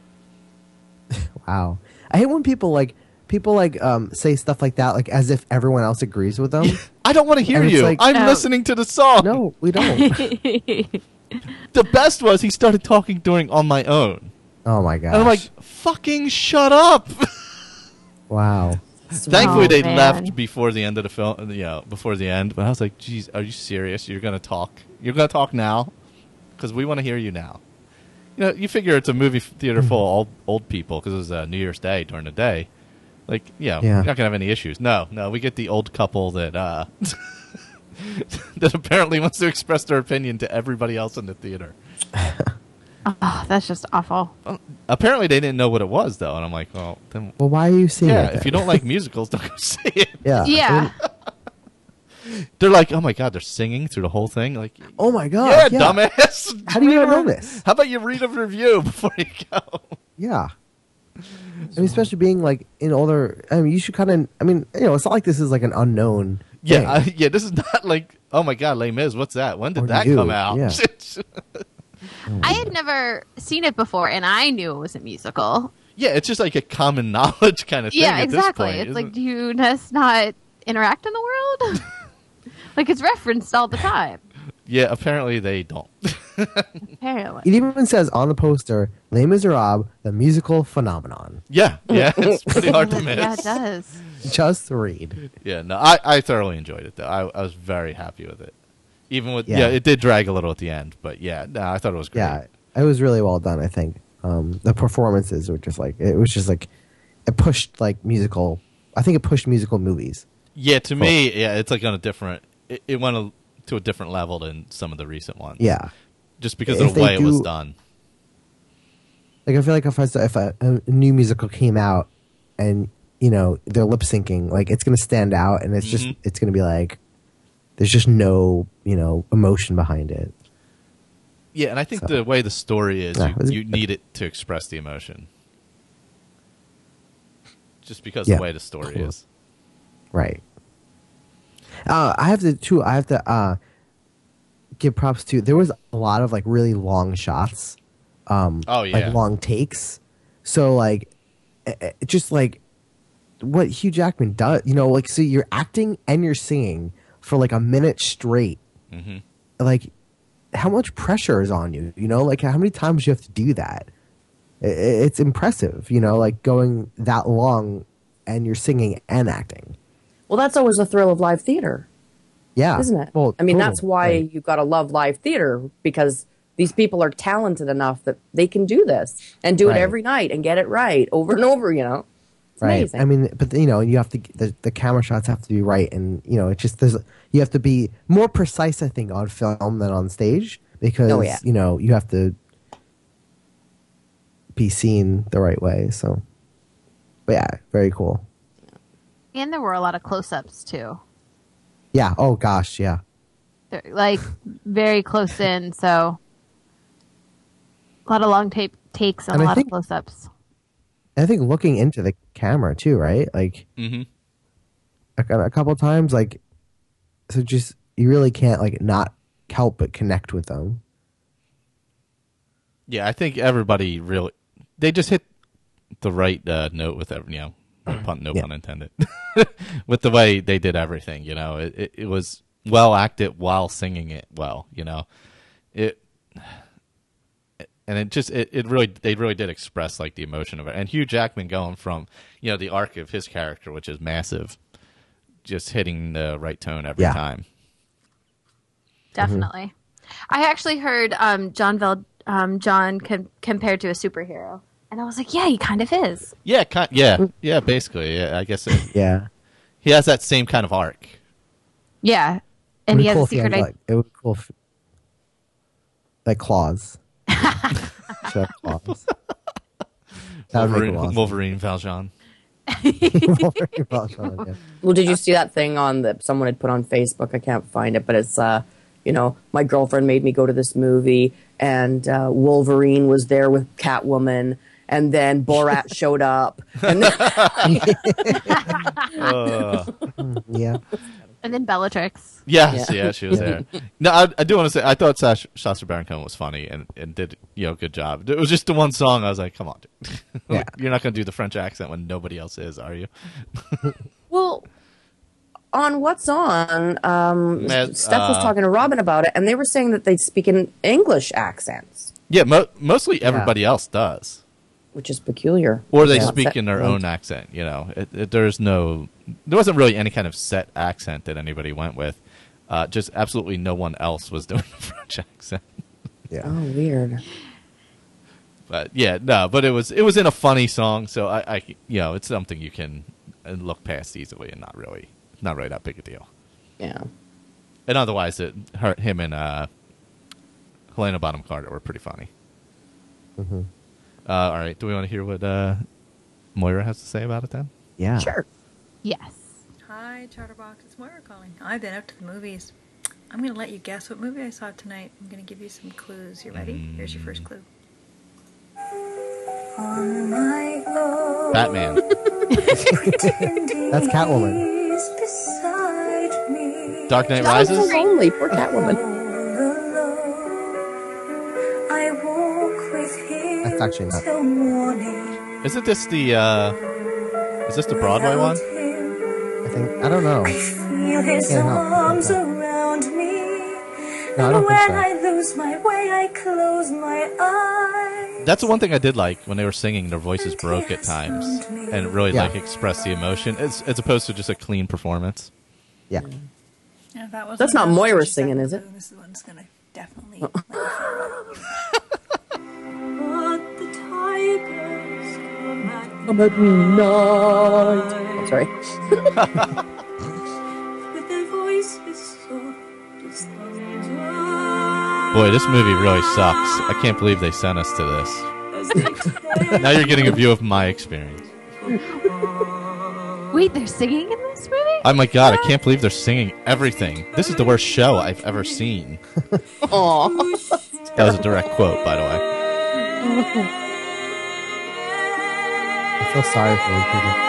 Wow. I hate when people like people like um say stuff like that like as if everyone else agrees with them. I don't want to hear And it's you. like- I'm Oh. listening to the song. No, we don't. The best was he started talking during On My Own. Oh my gosh. And I'm like, fucking shut up. wow. Thankfully, Oh, they man. left before the end of the film. You know, before the end. But I was like, geez, are you serious? You're going to talk? You're going to talk now? Because we want to hear you now. You know, you figure it's a movie theater full of old, old people because it was uh, New Year's Day during the day. Like, yeah, Yeah. we're not gonna have any issues. No, no, we get the old couple that uh, that apparently wants to express their opinion to everybody else in the theater. Oh, that's just awful. Well, apparently, they didn't know what it was, though, and I'm like, well, then, Well, why are you seeing yeah, it? if then? you don't like musicals, don't go see it. yeah, Yeah. They're like, oh my god, they're singing through the whole thing. Like, Oh my god. yeah, Yeah, dumbass. How do you Read not a know re- this? How about you read a review before you go? Yeah. I mean, especially being like in older. I mean, you should kind of. I mean, you know, it's not like this is like an unknown. Yeah, thing. I, yeah. This is not like, oh my god, Les Mis. What's that? When did Or that new, come out? yeah. I had never seen it before, and I knew it was a musical. Yeah, it's just like a common knowledge kind of thing. Yeah, at exactly. This point, It's like, isn't do you just not interact in the world? Like, it's referenced all the time. it? Yeah, apparently they don't. Apparently. It even says on the poster, Les Miserables, the musical phenomenon. yeah, yeah. It's pretty hard to miss. Yeah, it does. Just read. Yeah, no, I, I thoroughly enjoyed it though. I, I was very happy with it. Even with yeah. Yeah. it did drag a little at the end, but yeah, no, I thought it was great. Yeah, it was really well done. I think um, the performances were just like it was just like it pushed like musical. I think it pushed musical movies. Yeah, to me, yeah, it's like on a different. It, it went a, to a different level than some of the recent ones. Yeah, just because If of the they way it was do- done. like I feel like if I, if a, a new musical came out and you know they're lip syncing, like it's gonna stand out, and it's just Mhm. it's gonna be like there's just no you know emotion behind it. Yeah, and I think So- the way the story is, Yeah, you, it was- you need it to express the emotion. Just because Yeah. the way the story Cool. is. Right. Uh, I have to too. I have to uh, give props to. There was a lot of like really long shots. Um, Oh, yeah. like long takes. So like, eh, eh, just like what Hugh Jackman does. You know, like so you're acting and you're singing for like a minute straight. hmm Like, how much pressure is on you? You know, like how many times you have to do that? I- I- It's impressive. You know, like going that long and you're singing and acting. Well, that's always the thrill of live theater, Yeah, isn't it? Well, I mean, total. that's why Like, you've got to love live theater, because these people are talented enough that they can do this and do Right. it every night and get it right over and over, you know? It's right. amazing. I mean, but you know, you have to the, the camera shots have to be right, and you know, it just there's you have to be more precise, I think, on film than on stage because Oh, yeah. you know you have to be seen the right way. So, but yeah, very cool. And there were a lot of close-ups, too. Yeah. Oh gosh. Yeah. They're, like, very close in, so... A lot of long tape takes and, And a I lot think- of close-ups. I think looking into the camera too, right? Like hmm a, a couple times, like so, just you really can't like not help but connect with them. Yeah, I think everybody really they just hit the right uh, note with every, you know, no pun, no Yeah. pun intended, with the way they did everything. You know, it, it, it was well acted while singing it well. You know, it and it just it, it really they really did express like the emotion of it. And Hugh Jackman going from you know the arc of his character, which is massive, just hitting the right tone every Yeah. time. Definitely. I actually heard um, John Vel- um, John com- compared to a superhero. And I was like, yeah, he kind of is. Yeah, kind, yeah, yeah. Basically, yeah. I guess it, Yeah. he has that same kind of arc. Yeah. It And would he be has cool a if he had, secret... like, it would be cool if, like claws. Should have claws. That would make Wolverine, him awesome. Wolverine Valjean. Wolverine Valjean, yeah. Well, did you see that thing on that someone had put on Facebook? I can't find it, but it's uh, you know, my girlfriend made me go to this movie, and uh, Wolverine was there with Catwoman, and then Borat showed up, and then, Uh, Yeah. And then Bellatrix. yes, Yeah. yeah. she was there. No, I, I do want to say I thought Sacha, Sacha Baron Cohen was funny and, and did you know good job. It was just the one song I was like, come on, dude. Yeah. You're not going to do the French accent when nobody else is, are you? well, on What's On, um, Matt, Steph was uh, talking to Robin about it, and they were saying that they speak in English accents, Yeah, mo- mostly everybody else does, which is peculiar. or they Yeah. speak in their own accent. You know, it, it, there's no, there wasn't really any kind of set accent that anybody went with. Uh, just absolutely no one else was doing the French accent. Yeah. Oh, weird. But yeah, no, but it was it was in a funny song, so I, I you know it's something you can and look past easily and not really, not really that big a deal. Yeah. And otherwise, it, her, him and uh, Helena Bonham Carter were pretty funny. Mm-hmm. Uh, all right, do we want to hear what uh, Moira has to say about it then? Yeah. Sure. Yes. Hi, Chatterbox. It's Moira calling. I've been out to the movies. I'm going to let you guess what movie I saw tonight. I'm going to give you some clues. You ready? Mm. Here's your first clue. On my own. Batman. That's Catwoman. Beside me. Dark Knight That was Rises? so lonely. Poor Catwoman. I walk with him That's actually not. till morning. Isn't this the, uh, is this the Broadway one? I think I don't know. Feel his Can't help- arms can't around me. No, I don't when think so. I lose my way, I close my eyes. That's the one thing I did like when they were singing. Their voices broke at times, and it really Yeah. like expressed the emotion, as, as opposed to just a clean performance. Yeah. Yeah, that was That's one not of those Moira which singing, is it? definitely- This one's gonna definitely. let you feel it. But the tigers come at Come at night. Oh, sorry. with their voices soft as thunder. Boy, this movie really sucks. I can't believe they sent us to this. As they tell Now you're getting a view of my experience. Wait, they're singing in this movie? Oh my god, I can't believe they're singing everything. This is the worst show I've ever seen. Aw. That was a direct quote, by the way. I feel sorry for those people.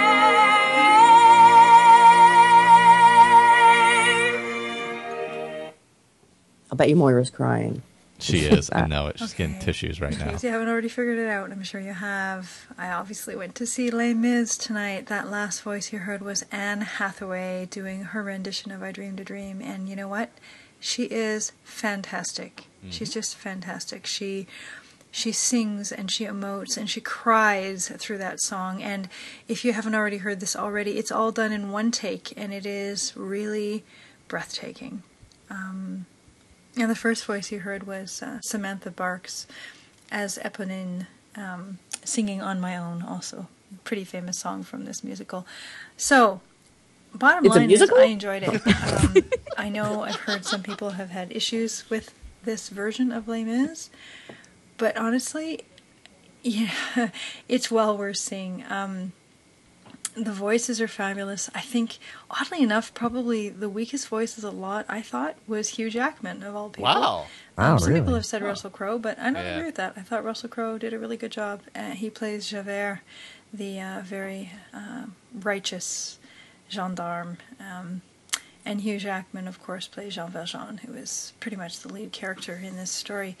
I bet you Moira's crying. She is. I know it. She's getting Okay. tissues right In now. case you haven't already figured it out, I'm sure you have. I obviously went to see Les Mis tonight. That last voice you heard was Anne Hathaway doing her rendition of I Dreamed a Dream. And you know what? She is fantastic. She's just fantastic. She she sings and she emotes and she cries through that song. And if you haven't already heard this already, it's all done in one take, and it is really breathtaking. Um, and the first voice you heard was uh, Samantha Barks as Eponine, um, singing On My Own, also. Pretty famous song from this musical. So, bottom It's a line musical? is I enjoyed it. Um, I know I've heard some people have had issues with this version of Les Mis, but honestly, yeah, it's well worth seeing. Um, the voices are fabulous. I think, oddly enough, probably the weakest voice of the lot, I thought, was Hugh Jackman, of all people. Wow. Wow, Um, some people really? have said Russell Crowe, but I don't Yeah. agree with that. I thought Russell Crowe did a really good job. Uh, he plays Javert, the uh, very uh, righteous gendarme. Um, and Hugh Jackman, of course, plays Jean Valjean, who is pretty much the lead character in this story.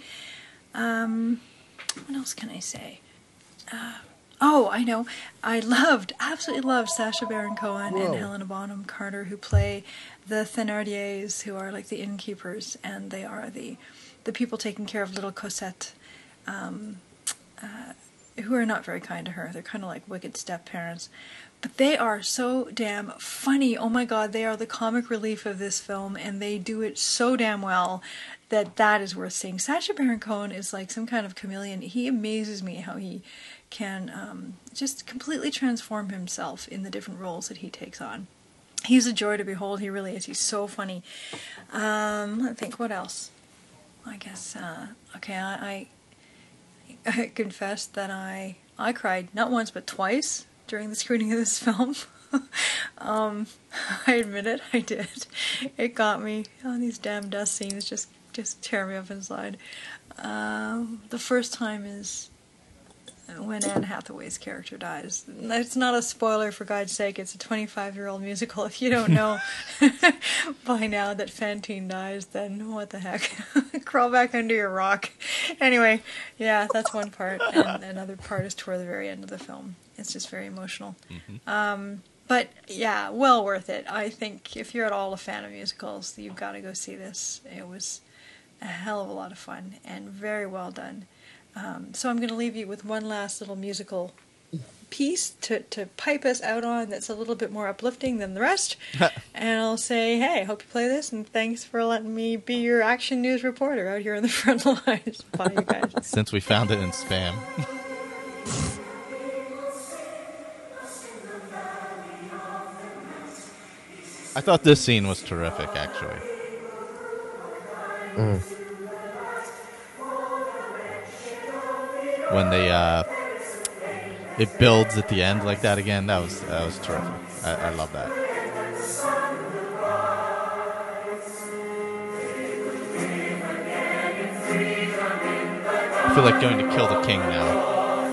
Um, what else can I say? Uh, oh, I know. I loved, absolutely loved Sacha Baron Cohen Whoa. and Helena Bonham Carter, who play the Thénardiers, who are like the innkeepers, and they are the the people taking care of little Cosette, um, uh, who are not very kind to her. They're kind of like wicked step-parents. But they are so damn funny. Oh my god, they are the comic relief of this film, and they do it so damn well that that is worth seeing. Sacha Baron Cohen is like some kind of chameleon. He amazes me how he can um, just completely transform himself in the different roles that he takes on. He's a joy to behold. He really is. He's so funny. Um, let me think. What else? I guess. Uh, okay, I, I I confess that I I cried not once but twice during the screening of this film. um, I admit it. I did. It got me. Oh, these damn dust scenes just just tear me up inside. Um, the first time is when Anne Hathaway's character dies. It's not a spoiler, for God's sake. It's a twenty-five-year-old musical. If you don't know by now that Fantine dies, then what the heck? Crawl back under your rock. Anyway, yeah, that's one part. And another part is toward the very end of the film. It's just very emotional. Mm-hmm. Um, but, yeah, well worth it. I think if you're at all a fan of musicals, you've got to go see this. It was a hell of a lot of fun and very well done. Um, so I'm going to leave you with one last little musical piece to, to pipe us out on that's a little bit more uplifting than the rest. And I'll say, hey, hope you play this, and thanks for letting me be your action news reporter out here on the front lines. Bye, you guys. Since we found it in spam. I thought this scene was terrific, actually. Mm. When they uh, it builds at the end like that again, that was that was terrific. I, I love that. I feel like going to kill the king now.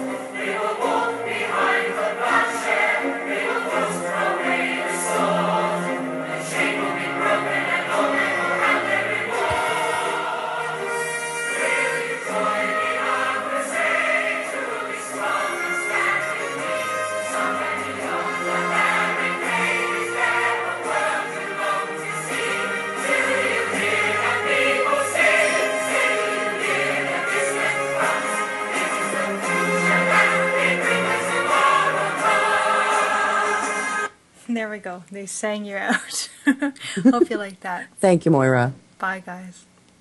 There we go. They sang you out. Hope you like that. Thank you, Moira. Bye, guys.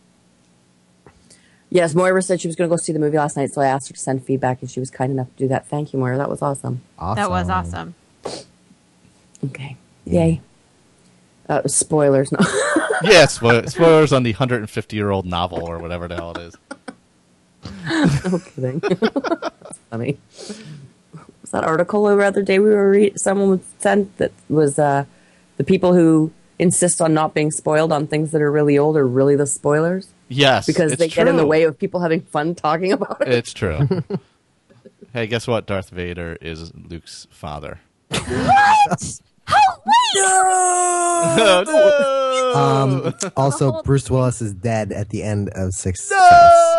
Yes, Moira said she was going to go see the movie last night, so I asked her to send feedback, and she was kind enough to do that. Thank you, Moira. That was awesome. Awesome. That was awesome. Okay. Yay. Uh, spoilers. No. Yeah, spo- spoilers on the one hundred fifty year old novel or whatever the hell it is. No kidding. That's funny. Was that article the other day we were reading? Someone sent that was uh, the people who insist on not being spoiled on things that are really old are really the spoilers Yes, because it's they true. get in the way of people having fun talking about it. It's true. Hey, guess what? Darth Vader is Luke's father. What? Oh, wait! Oh, no! Um, also, Bruce Willis is dead at the end of Sixth Sense.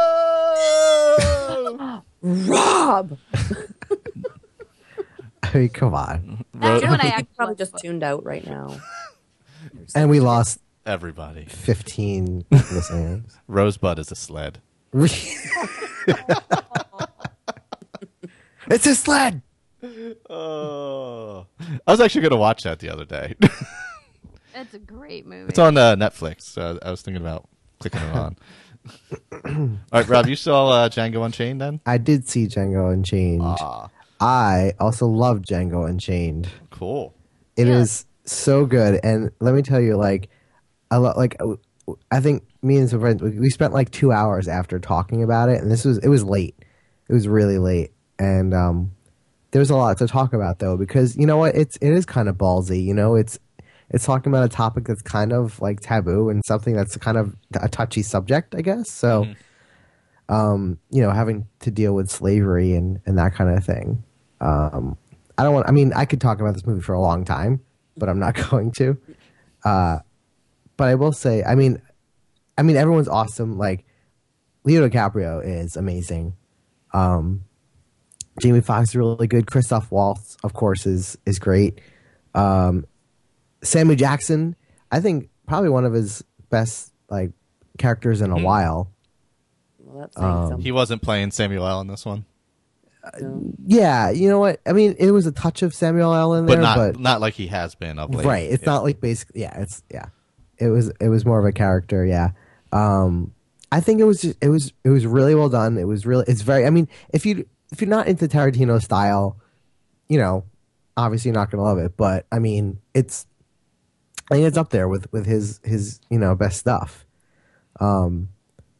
No! Rob! I mean, come on. That's when I You're actually probably just tuned out right now. And we lost Everybody. fifteen listeners. Rosebud is a sled. It's a sled! Oh, I was actually going to watch that the other day. It's a great movie. It's on uh, Netflix, so I was thinking about clicking it on. All right, Rob, you saw uh, Django Unchained then? I did see Django Unchained. Ah, I also love Django Unchained. cool. It Yeah. is so good, and let me tell you, like, I lo- like I think me and some friends we we spent like two hours after talking about it, and this was it was late. It was really late, and um, there's a lot to talk about though because you know what, it's it is kind of ballsy. You know, it's it's talking about a topic that's kind of like taboo and something that's kind of a touchy subject, I guess. So, Mm-hmm. um, you know, having to deal with slavery and and that kind of thing. Um, I don't want. I mean, I could talk about this movie for a long time, but I'm not going to. Uh, but I will say, I mean, I mean, everyone's awesome. Like Leo DiCaprio is amazing. Um, Jamie Foxx is really good. Christoph Waltz, of course, is is great. Um, Samuel Jackson, I think probably one of his best like characters in a Hmm. while. Well, that's saying Um, something. He wasn't playing Samuel L. in this one, Yeah, you know what? I mean, it was a touch of Samuel L. in but there, not but not like he has been of late. right. It's Yeah. not like basically. Yeah, it's yeah. It was it was more of a character. Yeah. Um, I think it was just, it was it was really well done. It was really it's very. I mean, if you if you're not into Tarantino style, you know, obviously you're not going to love it. But I mean, it's I think it's up there with with his his you know best stuff. Um,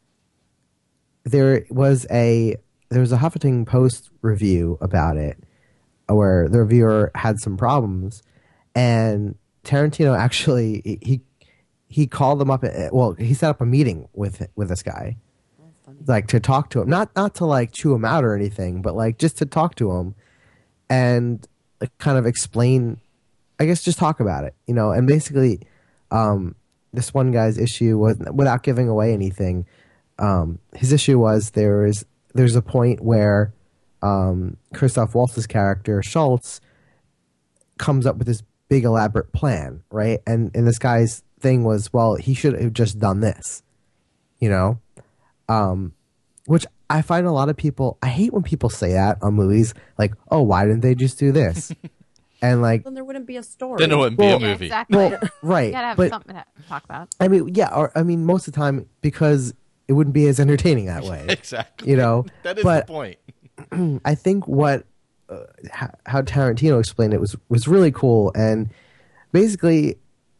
there was a there was a Huffington Post review about it where the reviewer had some problems, and Tarantino actually he he called them up. At, well, he set up a meeting with with this guy, like to talk to him, not not to like chew him out or anything, but like just to talk to him and like, kind of explain. I guess just talk about it, you know. And basically, um, this one guy's issue was, without giving away anything, um, his issue was there is there's a point where um, Christoph Waltz's character Schultz comes up with this big elaborate plan, right? And and this guy's thing was, well, he should have just done this, you know, um, which I find a lot of people. I hate when people say that on movies, like, oh, why didn't they just do this? And like, Then there wouldn't be a story. Then it wouldn't Well- be a movie. Exactly. well, right, You gotta have but something to talk about. I mean, yeah, or I mean, most of the time because it wouldn't be as entertaining that way, Exactly. you know. That is but the point. I think what uh, how, how Tarantino explained it was was really cool, and basically,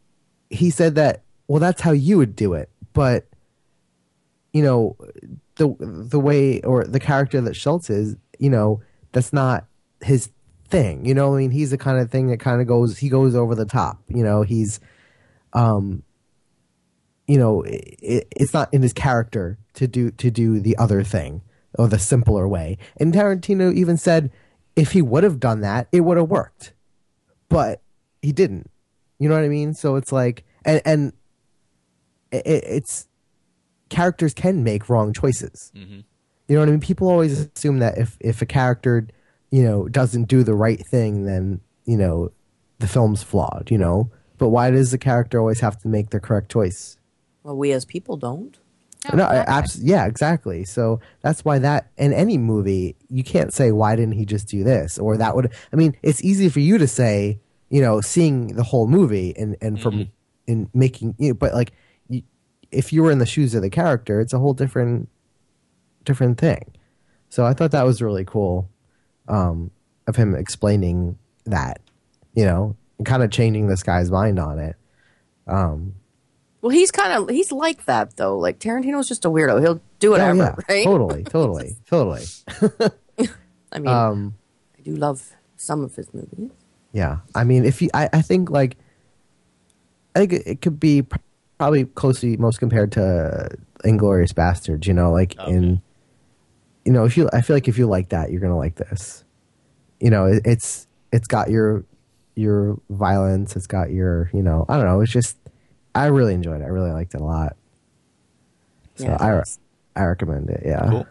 he said that, well, that's how you would do it, but you know, the the way or the character that Schultz is, you know, that's not his thing. You know, I mean, he's the kind of thing that kind of goes he goes over the top. You know, he's, um, you know, it, it's not in his character to do to do the other thing or the simpler way. And Tarantino even said if he would have done that, it would have worked, but he didn't. You know what I mean? So it's like, and and it, it's. Characters can make wrong choices. Mm-hmm. You know what I mean? People always assume that if, if a character, you know, doesn't do the right thing, then, you know, the film's flawed, you know? But why does the character always have to make the correct choice? Well, we as people don't. No, I, abs- yeah, exactly. So that's why that, in any movie, you can't say, why didn't he just do this? Or that would, I mean, it's easy for you to say, you know, seeing the whole movie and, and from, mm-hmm. in making, you know, but like, if you were in the shoes of the character, it's a whole different different thing. So I thought that was really cool, um, of him explaining that, you know, and kind of changing this guy's mind on it. Um, well, he's kind of he's like that though. Like Tarantino's just a weirdo. He'll do whatever, yeah, yeah. right? Totally, totally, totally. I mean, um, I do love some of his movies. Yeah, I mean, if you, I, I think like, I think it, it could be. Probably closely most compared to Inglourious Basterds, you know, like okay. in, you know, if you, I feel like if you like that, you're gonna like this. You know, it, it's it's got your your violence, it's got your, you know, I don't know, it's just, I really enjoyed it. I really liked it a lot. So yeah, I nice. I recommend it. Yeah. Cool.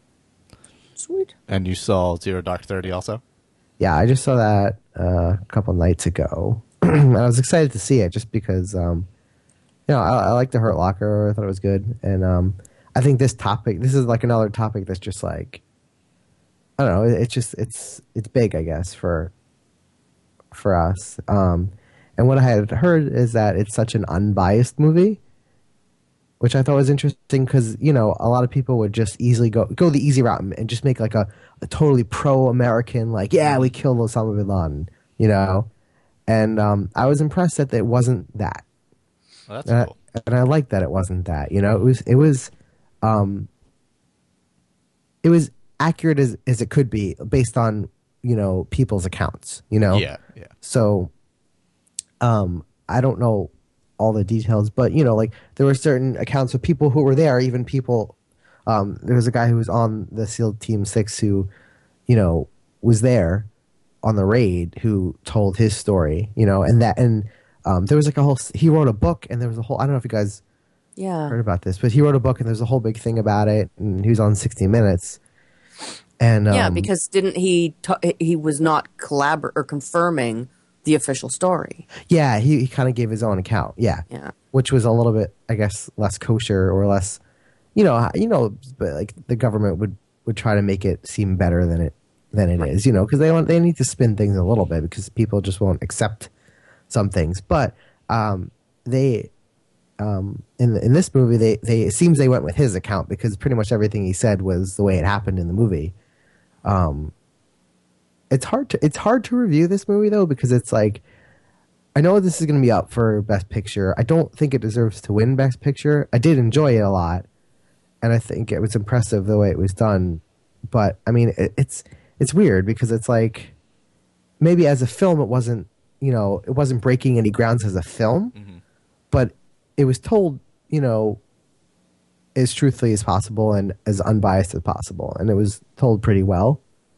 Sweet. And you saw Zero Dark Thirty also? Yeah, I just saw that uh, a couple nights ago, and I was excited to see it just because. Um, You know, I, I like the Hurt Locker. I thought it was good, and um, I think this topic, this is like another topic that's just like, I don't know. It, it's just it's it's big, I guess, for for us. Um, and what I had heard is that it's such an unbiased movie, which I thought was interesting because you know a lot of people would just easily go go the easy route and just make like a, a totally pro-American, like yeah, we killed Osama bin Laden, you know, and um, I was impressed that it wasn't that. Well, that's and cool. I, and I like that it wasn't that. You know, it was it was, um, it was accurate as as it could be based on you know people's accounts. You know, yeah, yeah. So, um, I don't know all the details, but you know, like there were certain accounts of people who were there, even people. Um, there was a guy who was on the SEAL Team Six who, you know, was there on the raid who told his story. You know, and that and. Um, there was like a whole. He wrote a book, and there was a whole. I don't know if you guys, yeah, heard about this, but he wrote a book, and there's a whole big thing about it. And he was on sixty minutes, and um, yeah, because didn't he? T- he was not collabor or confirming the official story. Yeah, he, he kind of gave his own account. Yeah, yeah, which was a little bit, I guess, less kosher or less, you know, you know, but like the government would, would try to make it seem better than it than it right. is, you know, because they want they need to spin things a little bit because people just won't accept. Some things, but um, they um, in the, in this movie they they it seems they went with his account because pretty much everything he said was the way it happened in the movie. Um, it's hard to it's hard to review this movie though because it's like I know this is going to be up for Best Picture. I don't think it deserves to win Best Picture. I did enjoy it a lot, and I think it was impressive the way it was done. But I mean, it, it's it's weird because it's like maybe as a film it wasn't. You know, it wasn't breaking any grounds as a film, mm-hmm. but it was told, you know, as truthfully as possible and as unbiased as possible, and it was told pretty well.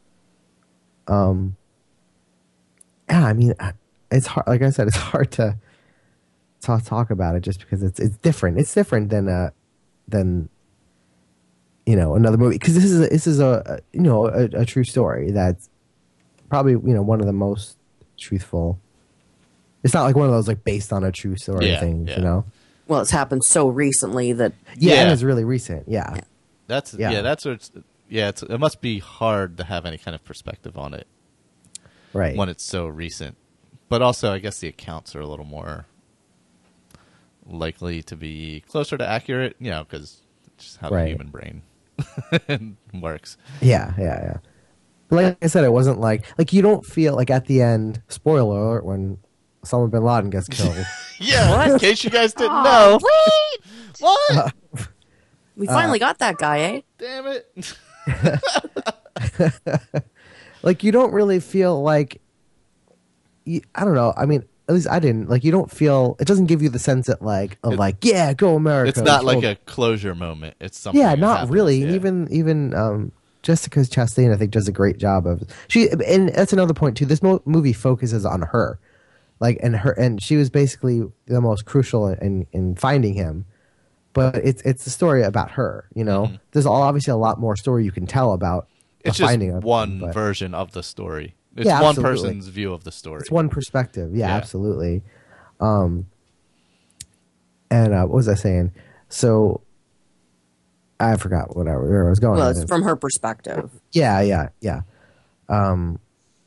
Um, yeah, I mean, it's hard. Like I said, it's hard to talk talk about it just because it's it's different. It's different than a than you know another movie because this is a, this is a, a you know a, a true story that's probably you know one of the most truthful. It's not like one of those like based on a true story yeah, things, yeah. you know. Well, it's happened so recently that yeah, yeah. and it's really recent. Yeah, yeah. that's yeah, yeah that's what's, yeah. It's, it must be hard to have any kind of perspective on it, right? When it's so recent, but also I guess the accounts are a little more likely to be closer to accurate, you know, because just how right. the human brain works. Yeah, yeah, yeah. But like I said, it wasn't like like you don't feel like at the end. Spoiler alert: when Osama bin Laden gets killed, Yeah, in case you guys didn't Oh, know. wait! What? We finally got that guy, eh? Damn it. Like, you don't really feel like, you, I don't know. I mean, at least I didn't. Like, you don't feel, it doesn't give you the sense that, like, of It- like, yeah, go America. It's not like kill- a closure moment. It's something. Yeah, that not happens, really. yeah. Even, even, um, Jessica Chastain, I think, does a great job of, she, and that's another point, too. This mo- movie focuses on her. Like, and her, and she was basically the most crucial in, in finding him. But it's, it's the story about her, you know? Mhm. There's all, obviously a lot more story you can tell about the It's just finding of him, one but- version of the story. It's Yeah, one absolutely. person's view of the story. It's one perspective. Yeah, Yeah. absolutely. Um, and uh, what was I saying? So I forgot what I, where I was going. Well, with it's it. from her perspective. Yeah, yeah, yeah. Um,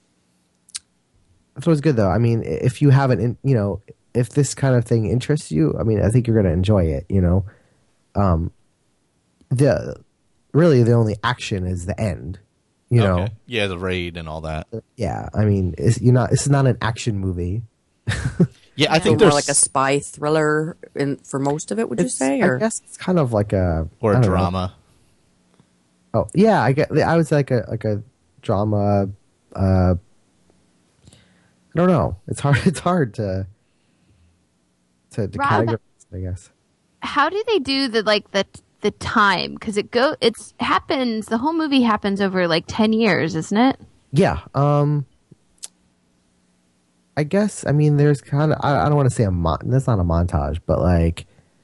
so it's good though. I mean, if you haven't, in, you know, if this kind of thing interests you, I mean, I think you're going to enjoy it. You know, um, the really the only action is the end. You know, Okay. Yeah, the raid and all that. yeah. I mean, it's, you're not. It's not an action movie. Yeah, I Yeah. think More there's like a spy thriller in, for most of it, would you It's- say? I Or guess it's kind of like a or I a don't know. drama. Oh yeah, I get. I was like a like a drama. Uh, I don't know. It's hard. It's hard to to, to Rob- categorize it, I guess. How do they do the like the the time? Because it go it's happens. The whole movie happens over like ten years, isn't it? Yeah. Um. I guess. I mean, there's kind of. I, I don't want to say a mon. That's not a montage, but like.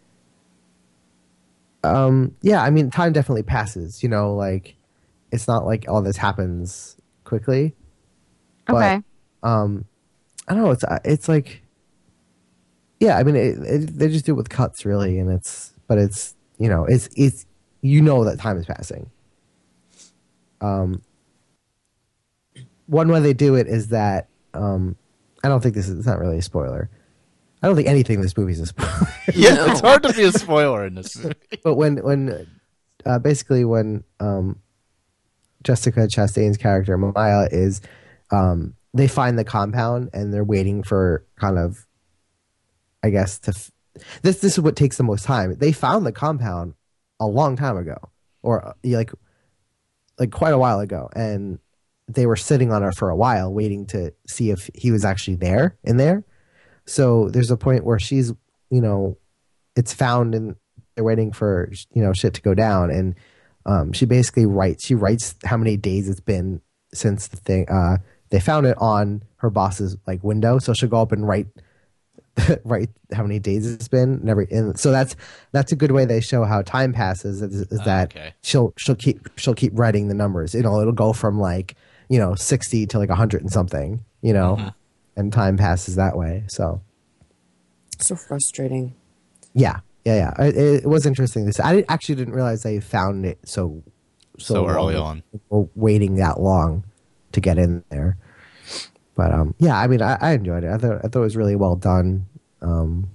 Um. Yeah. I mean, time definitely passes. You know, like, it's not like all this happens quickly. But, Okay. um, I don't know. It's it's like, yeah. I mean, it, it, they just do it with cuts, really, and it's but it's you know it's it's you know that time is passing. Um, one way they do it is that um, I don't think this is it's not really a spoiler. I don't think anything in this movie is a spoiler. Yeah, No. it's hard to be a spoiler in this movie. But when when uh, basically when um, Jessica Chastain's character Maya is um, they find the compound and they're waiting for kind of I guess to f- this this is what takes the most time. They found the compound a long time ago or uh, like like quite a while ago and they were sitting on it for a while waiting to see if he was actually there in there. So there's a point where she's you know it's found and they're waiting for you know shit to go down and um, she basically writes she writes how many days it's been since the thing uh, they found it on her boss's like window so she'll go up and write write how many days it's been and every and so that's that's a good way they show how time passes is, is Ah, that okay. she'll she'll keep she'll keep writing the numbers you know it'll go from like you know sixty to like one hundred and something you know Mm-hmm. and time passes that way so so frustrating. yeah, yeah, yeah. It, it was interesting. This I actually didn't realize they found it so so, So early long. on. Or waiting that long to get in there. But um, yeah, I mean, I, I enjoyed it. I thought I thought it was really well done. Um,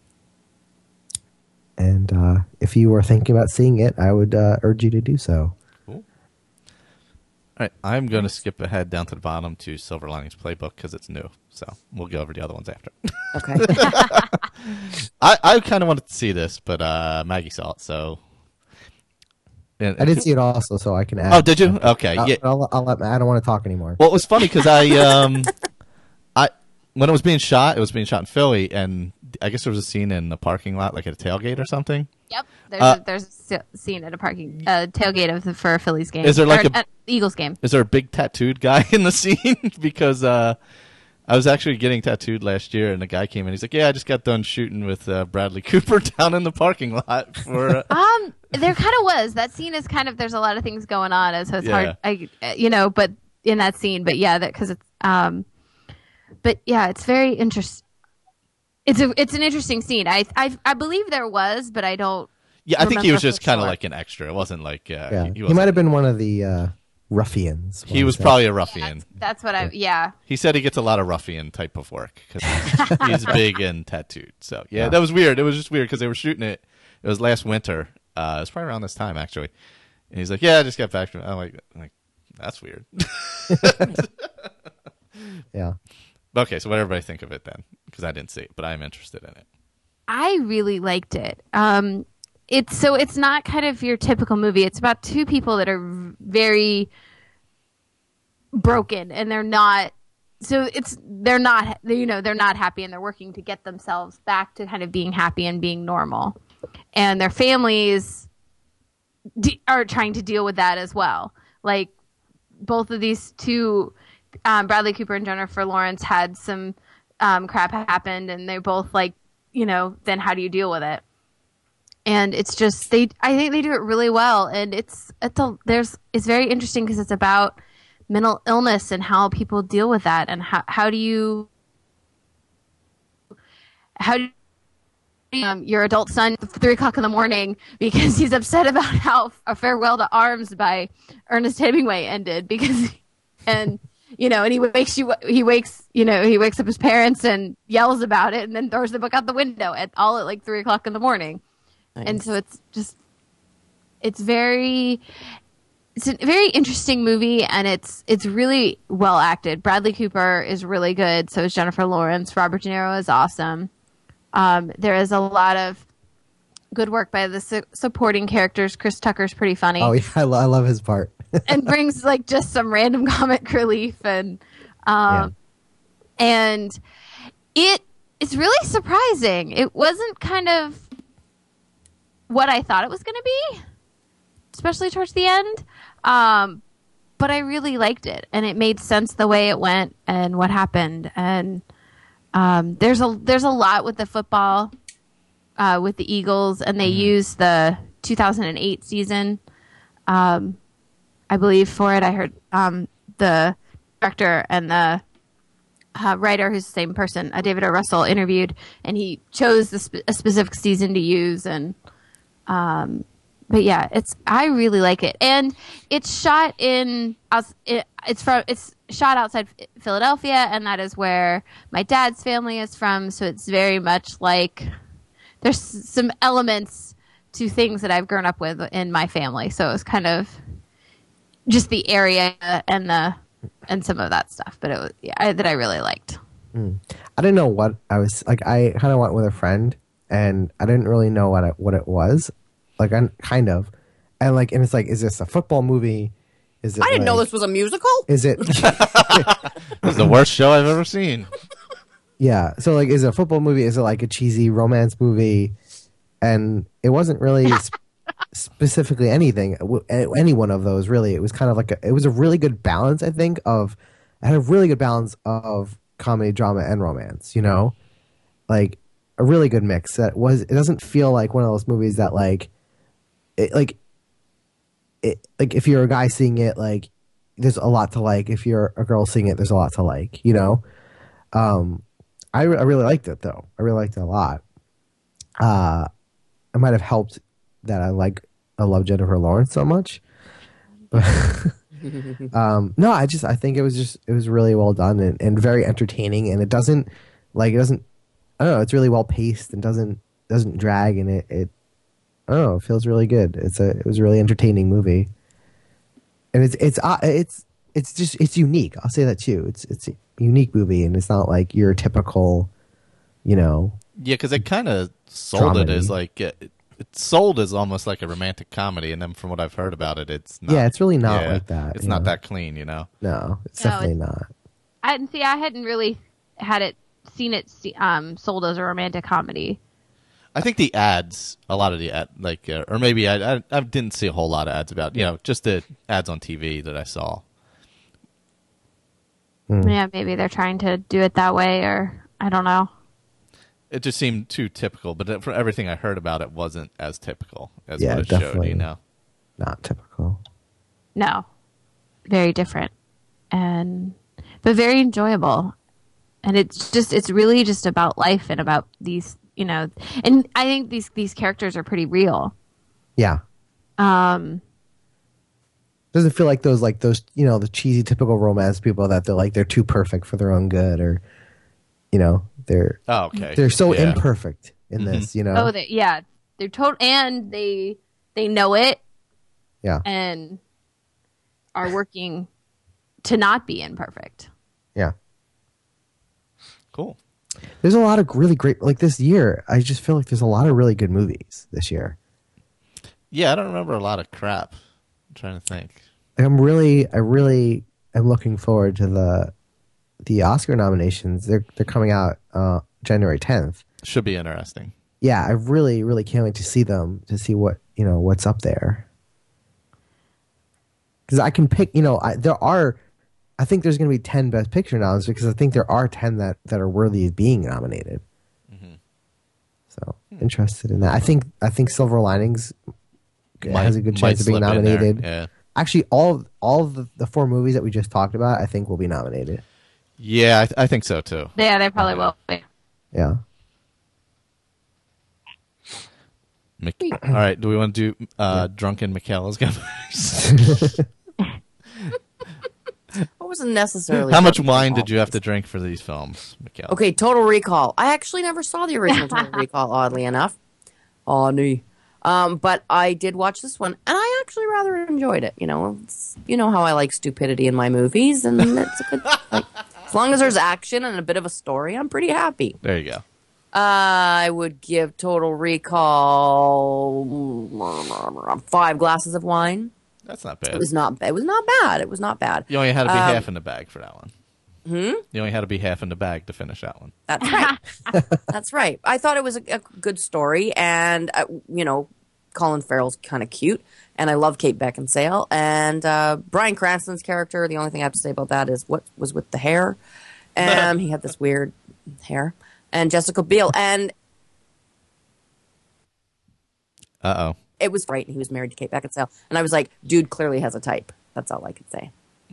and uh, if you were thinking about seeing it, I would uh, urge you to do so. All right, I'm going to skip ahead down to the bottom to Silver Linings Playbook because it's new. So we'll go over the other ones after. Okay. I, I kind of wanted to see this, but uh, Maggie saw it, so. And- I did see it also, so I can add. Oh, did you? Okay. I'll, Yeah. I'll, I'll let. I don't want to talk anymore. Well, it was funny because I, um, I when it was being shot, it was being shot in Philly, and I guess there was a scene in the parking lot, like at a tailgate or something. Yep. There's Uh, a, there's a s- scene at a parking uh, tailgate of the for a Phillies game. Is there like Or, a- uh, Eagles game? Is there a big tattooed guy in the scene? Because uh, I was actually getting tattooed last year, and the guy came in. He's like, "Yeah, I just got done shooting with uh, Bradley Cooper down in the parking lot for." Uh, Um, there kind of was that scene. Is kind of there's a lot of things going on, and so it's Yeah. hard. I uh, you know, but in that scene, but yeah, that because it's um, but yeah, it's very interesting. It's a it's an interesting scene. I I I believe there was, but I don't. yeah, I think he was remember just for kind of sure. like an extra. It wasn't like uh, yeah, he, he, he, wasn't- might have been one of the uh, ruffians. He was that. probably a ruffian. That's what I yeah. He said he gets a lot of ruffian type of work because he's, he's big and tattooed. So yeah, Yeah. that was weird. It was just weird because they were shooting it. It was last winter. Uh, it was probably around this time actually. And he's like, "Yeah, I just got back from." I'm like, I'm like that's weird. Yeah. Okay, so what everybody think of it then? Because I didn't see it, but I'm interested in it. I really liked it. Um, it's so it's not kind of your typical movie. It's about two people that are very broken, and they're not. So it's they're not you know they're not happy, and they're working to get themselves back to kind of being happy and being normal, and their families de- are trying to deal with that as well. Like both of these two, um, Bradley Cooper and Jennifer Lawrence, had some um, crap happened, and they're both like, you know, then how do you deal with it? And it's just they. I think they do it really well, and it's it's a there's it's very interesting because it's about mental illness and how people deal with that, and how how do you how do you, um, your adult son at three o'clock in the morning because he's upset about how A Farewell to Arms by Ernest Hemingway ended because and. You know, and he wakes you. He wakes, you know, he wakes up his parents and yells about it, and then throws the book out the window at all at like three o'clock in the morning. Nice. And so it's just, it's very, it's a very interesting movie, and it's it's really well acted. Bradley Cooper is really good. So is Jennifer Lawrence. Robert De Niro is awesome. Um, there is a lot of good work by the su- supporting characters. Chris Tucker's pretty funny. Oh yeah, I, lo- I love his part. And brings like just some random comic relief, and um, yeah. and it it's really surprising. It wasn't kind of what I thought it was going to be, especially towards the end. Um, but I really liked it, and it made sense the way it went and what happened. And um, there's a there's a lot with the football uh, with the Eagles, and they mm-hmm. use the two thousand eight season. Um, I believe for it, I heard um, the director and the uh, writer, who's the same person, uh, David O. Russell, interviewed, and he chose the spe- a specific season to use. And um, but yeah, it's I really like it, and it's shot in it, it's from it's shot outside Philadelphia, and that is where my dad's family is from. So it's very much like there's some elements to things that I've grown up with in my family. So it's kind of just the area and the and some of that stuff, but it was yeah, I, that I really liked. Mm. I didn't know what I was like. I kind of went with a friend, and I didn't really know what it, what it was. Like I kind of, and like, and it's like, is this a football movie? Is it? I didn't like, know this was a musical. Is it? It's the worst show I've ever seen. Yeah. So like, is it a football movie? Is it like a cheesy romance movie? And it wasn't really. Sp- specifically anything any one of those really. It was kind of like a, it was a really good balance, I think, of it had a really good balance of comedy, drama, and romance, you know, like a really good mix that was it doesn't feel like one of those movies that like it, like it, like if you're a guy seeing it, like there's a lot to like. If you're a girl seeing it, there's a lot to like, you know. um I, re- I really liked it though. I really liked it a lot. uh it might have helped that I like I love Jennifer Lawrence so much, but um, no, I just I think it was just it was really well done and, and very entertaining, and it doesn't like it doesn't I don't know, it's really well paced and doesn't doesn't drag, and it, it I don't know, it feels really good. It's a it was a really entertaining movie, and it's it's uh, it's it's just it's unique. I'll say that too. It's it's a unique movie, and it's not like your typical, you know. Yeah, because it kind of sold dramedy. it as like. It, It's sold as almost like a romantic comedy, and then from what I've heard about it, it's not. Yeah, it's really not yeah, like that. It's not know? that clean, you know. No, it's No, definitely it's- not. I didn't see. I hadn't really had it seen it um, sold as a romantic comedy. I think the ads, a lot of the ad, like, uh, or maybe I, I, I didn't see a whole lot of ads about, you know, just the ads on T V that I saw. Mm. Yeah, maybe they're trying to do it that way, or I don't know. It just seemed too typical, but from everything I heard about it, wasn't as typical as Yeah, what it showed. definitely. You know, Not typical. No, very different, and but very enjoyable. And it's just it's really just about life and about these, you know. And I think these these characters are pretty real. Yeah. Um, Doesn't feel like those like those you know the cheesy typical romance people that they're like they're too perfect for their own good, or you know they're oh, okay, they're so yeah. imperfect in Mhm. this, you know. oh, they, yeah, they're total, and they they know it, Yeah. and are working to not be imperfect. Yeah. Cool. There's a lot of really great like this year. I just feel like there's a lot of really good movies this year. Yeah, I don't remember a lot of crap. I'm trying to think. Like, I'm really, I really am looking forward to the the Oscar nominations. They're they're coming out uh, January tenth. Should be interesting. Yeah, I really, really can't wait to see them to see what you know what's up there. Because I can pick, you know, I, there are. I think there's going to be ten Best Picture nods because I think there are ten that, that are worthy of being nominated. Mm-hmm. So interested in that. I think I think Silver Linings Might, has a good chance of being slip in there, nominated. Yeah. Actually, all all of the, the four movies that we just talked about, I think will be nominated. Yeah, I, th- I think so too. Yeah, they probably will be. Yeah. Mc- All right, do we want to do uh, Drunken Michaela's Guys? It wasn't necessarily. How much Total wine Recall. did you have to drink for these films, Michaela? Okay, Total Recall. I actually never saw the original Total Recall, oddly enough. Oh, no. Um, but I did watch this one, and I actually rather enjoyed it. You know, it's, you know how I like stupidity in my movies, and it's a good. Like, as long as there's action and a bit of a story, I'm pretty happy. There you go. I would give Total Recall five glasses of wine. That's not bad. It was not. It was not bad. It was not bad. You only had to be Um, half in the bag for that one. Hmm? You only had to be half in the bag to finish that one. That's right. That's right. I thought it was a, a good story, and uh, you know, Colin Farrell's kind of cute, and I love Kate Beckinsale, and uh, Bryan Cranston's character. The only thing I have to say about that is what was with the hair. Um, he had this weird hair, and Jessica Biel, and Uh oh. it was right. And he was married to Kate Beckinsale, and I was like, dude, clearly has a type. That's all I could say.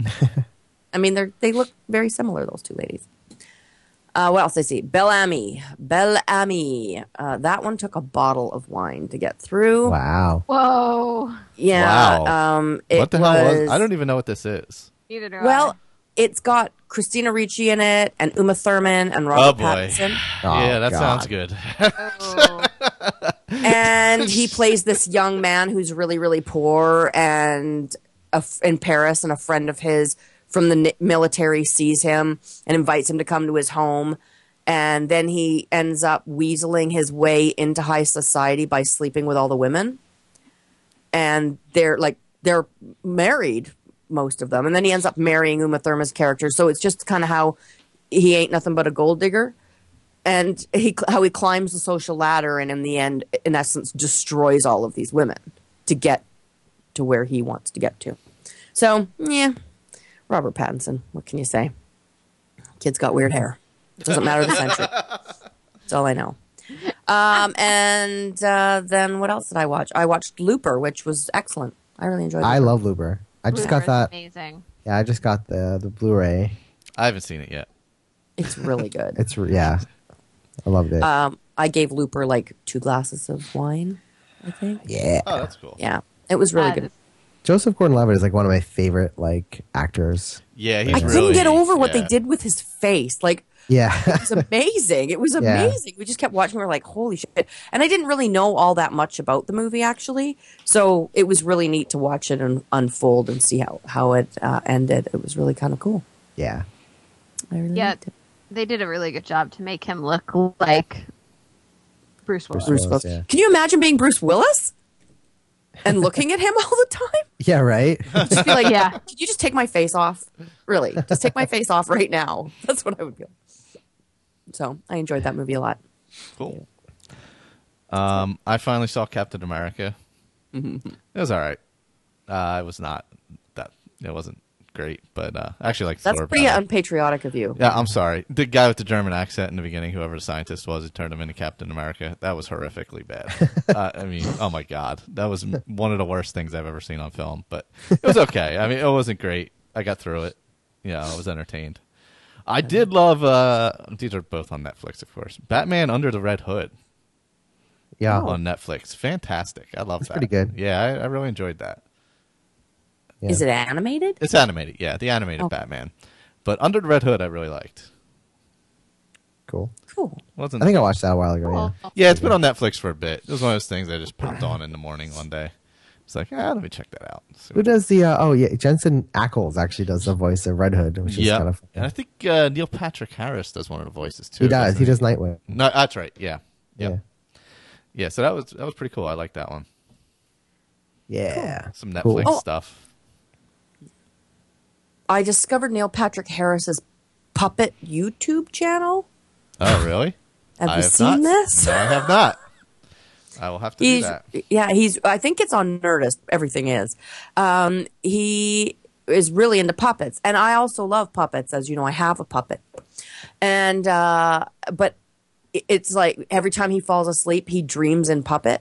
I mean, they they look very similar, those two ladies. Uh, what else I see? Bellamy. Bellamy. Uh, that one took a bottle of wine to get through. Wow. Whoa. Yeah. Wow. Um, it What the hell was? was- I don't even know what this is. Neither do Well, it's got Christina Ricci in it, and Uma Thurman, and Oh Robert boy. Pattinson. Oh, yeah, that God. sounds good. I. Oh. And he plays this young man who's really, really poor, and a f- in Paris, and a friend of his from the ni- military sees him and invites him to come to his home. And then he ends up weaseling his way into high society by sleeping with all the women. And they're like, they're married, most of them. And then he ends up marrying Uma Thurman's character. So it's just kind of how he ain't nothing but a gold digger. And he how he climbs the social ladder and in the end, in essence, destroys all of these women to get to where he wants to get to. So, yeah, Robert Pattinson, what can you say? Kid's got weird hair. Doesn't matter the century. That's all I know. Um, and uh, then what else did I watch? I watched Looper, which was excellent. I really enjoyed it. I love Looper. I just got Looper's that. Amazing. Yeah, I just got the the Blu-ray. I haven't seen it yet. It's really good. It's yeah, I loved it. Um, I gave Looper like two glasses of wine, I think. yeah, Oh, that's cool. Yeah, it was really That good. is- Joseph Gordon-Levitt is like one of my favorite like actors. Yeah, he's I really, couldn't get over what yeah. they did with his face. Like, Yeah, it was amazing. It was Yeah. amazing. We just kept watching. We were like, holy shit. And I didn't really know all that much about the movie, actually. So it was really neat to watch it and unfold and see how, how it uh, ended. It was really kind of cool. yeah. I really Yeah, liked it. they did a really good job to make him look like Bruce Willis. Bruce Bruce Willis, Willis. yeah. Can you imagine being Bruce Willis? And looking at him all the time? Yeah, right. Just be like, Yeah. Could you just take my face off? Really? Just take my face off right now. That's what I would feel. So I enjoyed that movie a lot. Cool. Um, I finally saw Captain America. Mm-hmm. It was all right. Uh, it was not that. It wasn't great, but uh, I actually like That's Thor pretty better. unpatriotic of you. Yeah, I'm sorry. The guy with the German accent in the beginning, whoever the scientist was, who turned him into Captain America, that was horrifically bad. uh, I mean, oh my god, that was m- one of the worst things I've ever seen on film. But it was okay. I mean, it wasn't great. I got through it. Yeah, I was entertained. I did love. Uh, these are both on Netflix, of course. Batman Under the Red Hood Yeah, on Netflix. Fantastic. I love That's that. pretty good. Yeah, I, I really enjoyed that. yeah. Is it animated? It's animated. Yeah, the animated Oh. Batman. But Under the Red Hood, I really liked. cool? Cool. Wasn't I think I watched that a while ago. Yeah. Cool. Yeah, it's been on Netflix for a bit. It was one of those things I just popped on in the morning one day. It's like, ah, let me check that out. So, Who does the? Uh, oh yeah, Jensen Ackles actually does the voice of Red Hood, which is yeah, kind of. and I think uh, Neil Patrick Harris does one of the voices too. He does. doesn't He does Nightwing. No, that's right. Yeah, Yeah. yep. yeah. So that was that was pretty cool. I like that one. Yeah. Some Netflix Cool. Oh. stuff. I discovered Neil Patrick Harris's puppet YouTube channel. Oh, really? Have I you have seen not. this? No, I have not. I will have to He's do that. yeah, he's. I think it's on Nerdist. Everything is. Um, he is really into puppets, and I also love puppets. As you know, I have a puppet, and uh, but it- it's like every time he falls asleep, he dreams in puppet.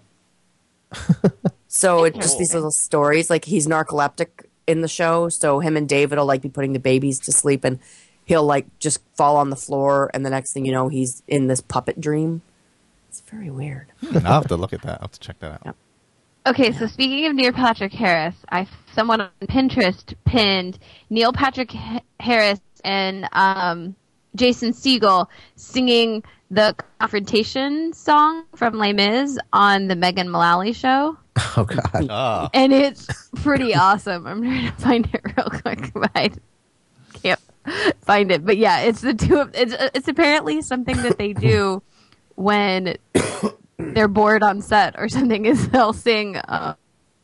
So it's just these little stories. Like he's narcoleptic in the show, so him and David will like be putting the babies to sleep, and he'll like just fall on the floor, and the next thing you know, he's in this puppet dream. It's very weird. I'll have to look at that. I'll have to check that out. Yep. Okay, so speaking of Neil Patrick Harris, I someone on Pinterest pinned Neil Patrick H- Harris and um, Jason Segel singing the Confrontation song from Les Mis on the Megan Mullally show, Oh God. Ah, and it's pretty awesome. I'm trying to find it real quick, but I can't find it. But yeah, it's the two of it's it's apparently something that they do when they're bored on set or something, is they'll sing uh,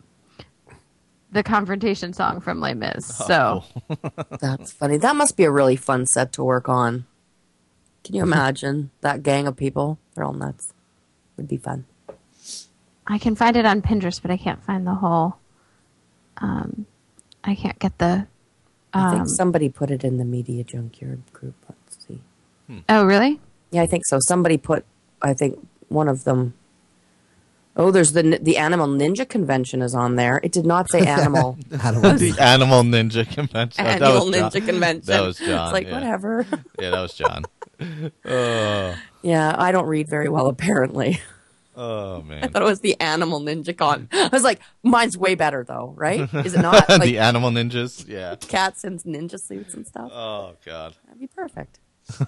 the Confrontation song from Les Mis. So That's funny. That must be a really fun set to work on. Can you imagine that gang of people? They're all nuts. Would be fun. I can find it on Pinterest, but I can't find the whole. Um, I can't get the. I think Um, somebody put it in the Media Junkyard group. Let's see. oh, really? Yeah, I think so. Somebody put, I think one of them. Oh, there's the the Animal Ninja Convention is on there. It did not say animal. Animal. the Animal Ninja Convention. Oh, that Animal was John. Ninja Convention. That was John. It's like yeah. whatever. Yeah, that was John. Oh, Yeah, I don't read very well apparently. oh I man. thought it was the Animal Ninja Con. I was like, mine's way better though, right? Is it not? Like the Animal Ninjas. Yeah. cats in ninja suits and stuff. Oh God. That'd be perfect.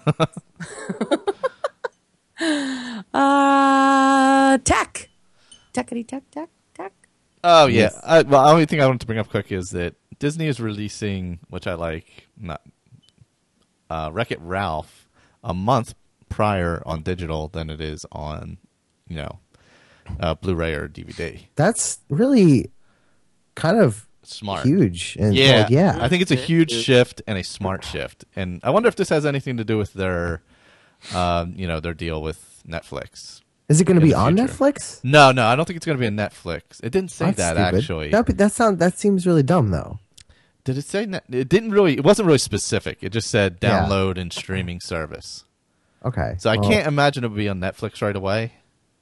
uh, tech. Techity tech, tech, tech. Oh yeah. Yes. I, well, the only thing I wanted to bring up quick is that Disney is releasing, which I like, not uh, Wreck-It Ralph a month prior on digital than it is on, you know, uh, Blu-ray or D V D. That's really kind of Smart. huge. And Yeah, well, yeah. I think it's a huge shift and a smart shift, and I wonder if this has anything to do with their, um, you know, their deal with Netflix. Is it going to in be the on future. That's No, no, I don't think it's going to be on Netflix. It didn't say that stupid. actually. That that sound that seems really dumb though. Did it say? Net- it didn't really. It wasn't really specific. It just said Yeah. download and streaming service. Okay. So I well, can't imagine it would be on Netflix right away.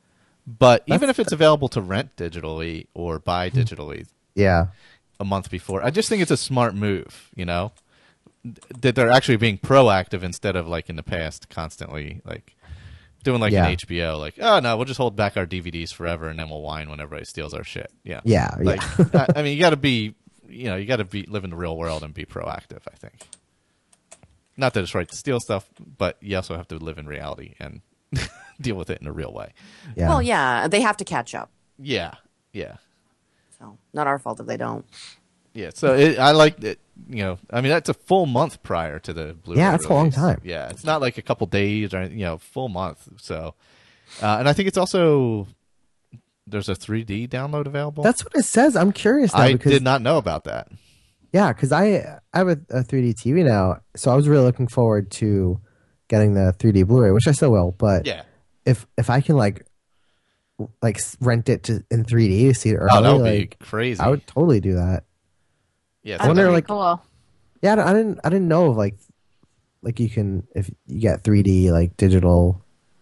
But even That's- if it's available to rent digitally or buy digitally Yeah. a month before, I just think it's a smart move. You know, that they're actually being proactive instead of like in the past, constantly like doing like Yeah. an H B O, like, oh no, we'll just hold back our D V Ds forever and then we'll whine when everybody steals our shit. Yeah, Yeah. like yeah. I, I mean, you got to be, you know, you got to be live in the real world and be proactive. I think. Not that it's right to steal stuff, but you also have to live in reality and deal with it in a real way. yeah. Well, yeah, they have to catch up. Yeah, yeah, So not our fault if they don't. yeah. So it, I like it. You know, I mean, that's a full month prior to the Blu-ray. Yeah, that's a long release. time. Yeah, it's not like a couple days or you know, full month. So, uh, and I think it's also there's a three D download available. That's what it says. I'm curious now I because did not know about that. yeah, because I I have a, a three D T V now, so I was really looking forward to getting the three D Blu-ray, which I still will. But Yeah. if if I can like like s- rent it to in three D to see it early, Oh, that would like, be crazy. I would totally do that. yeah, I so wonder, that- like- cool. Yeah, I don't- I didn't I didn't know of like like you can if you get three D like digital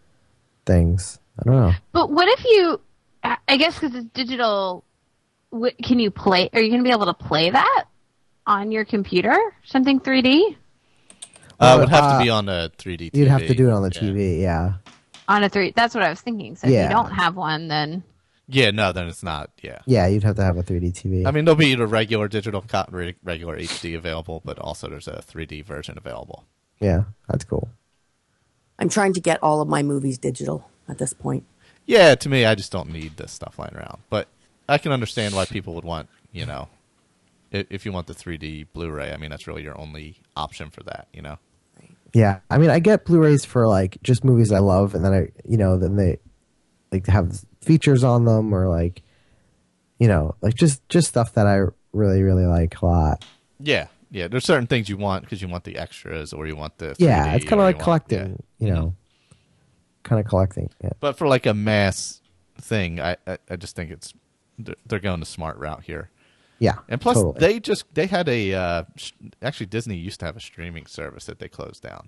things. I don't know. But what if you? I I guess because it's digital. wh- Can you play? Are you going to be able to play that on your computer? Something three D uh, it would have uh, to be on a three D T V. You'd have to do it on the Yeah. T V. Yeah. on a three? That's what I was thinking. So if Yeah. you don't have one, then Yeah, no, then it's not. Yeah. Yeah, you'd have to have a three D T V. I mean, there'll be the regular digital, co- re- regular H D available, but also there's a three D version available. yeah, that's cool. I'm trying to get all of my movies digital at this point. Yeah, to me, I just don't need this stuff lying around. But I can understand why people would want, you know, if, if you want the three D Blu-ray. I mean, that's really your only option for that, you know. Yeah, I mean, I get Blu-rays for like just movies I love, and then I, you know, then they like have features on them, or like, you know, like just just stuff that I really really like a lot. Yeah, yeah. There's certain things you want because you want the extras, or you want the Yeah, three D, it's kind or of you like want- collecting, yeah. you know, kind of collecting. Yeah. But for like a mass thing, I I, I just think it's they're, they're going the smart route here. Yeah, And plus, totally. they just they had a uh, sh- actually Disney used to have a streaming service that they closed down.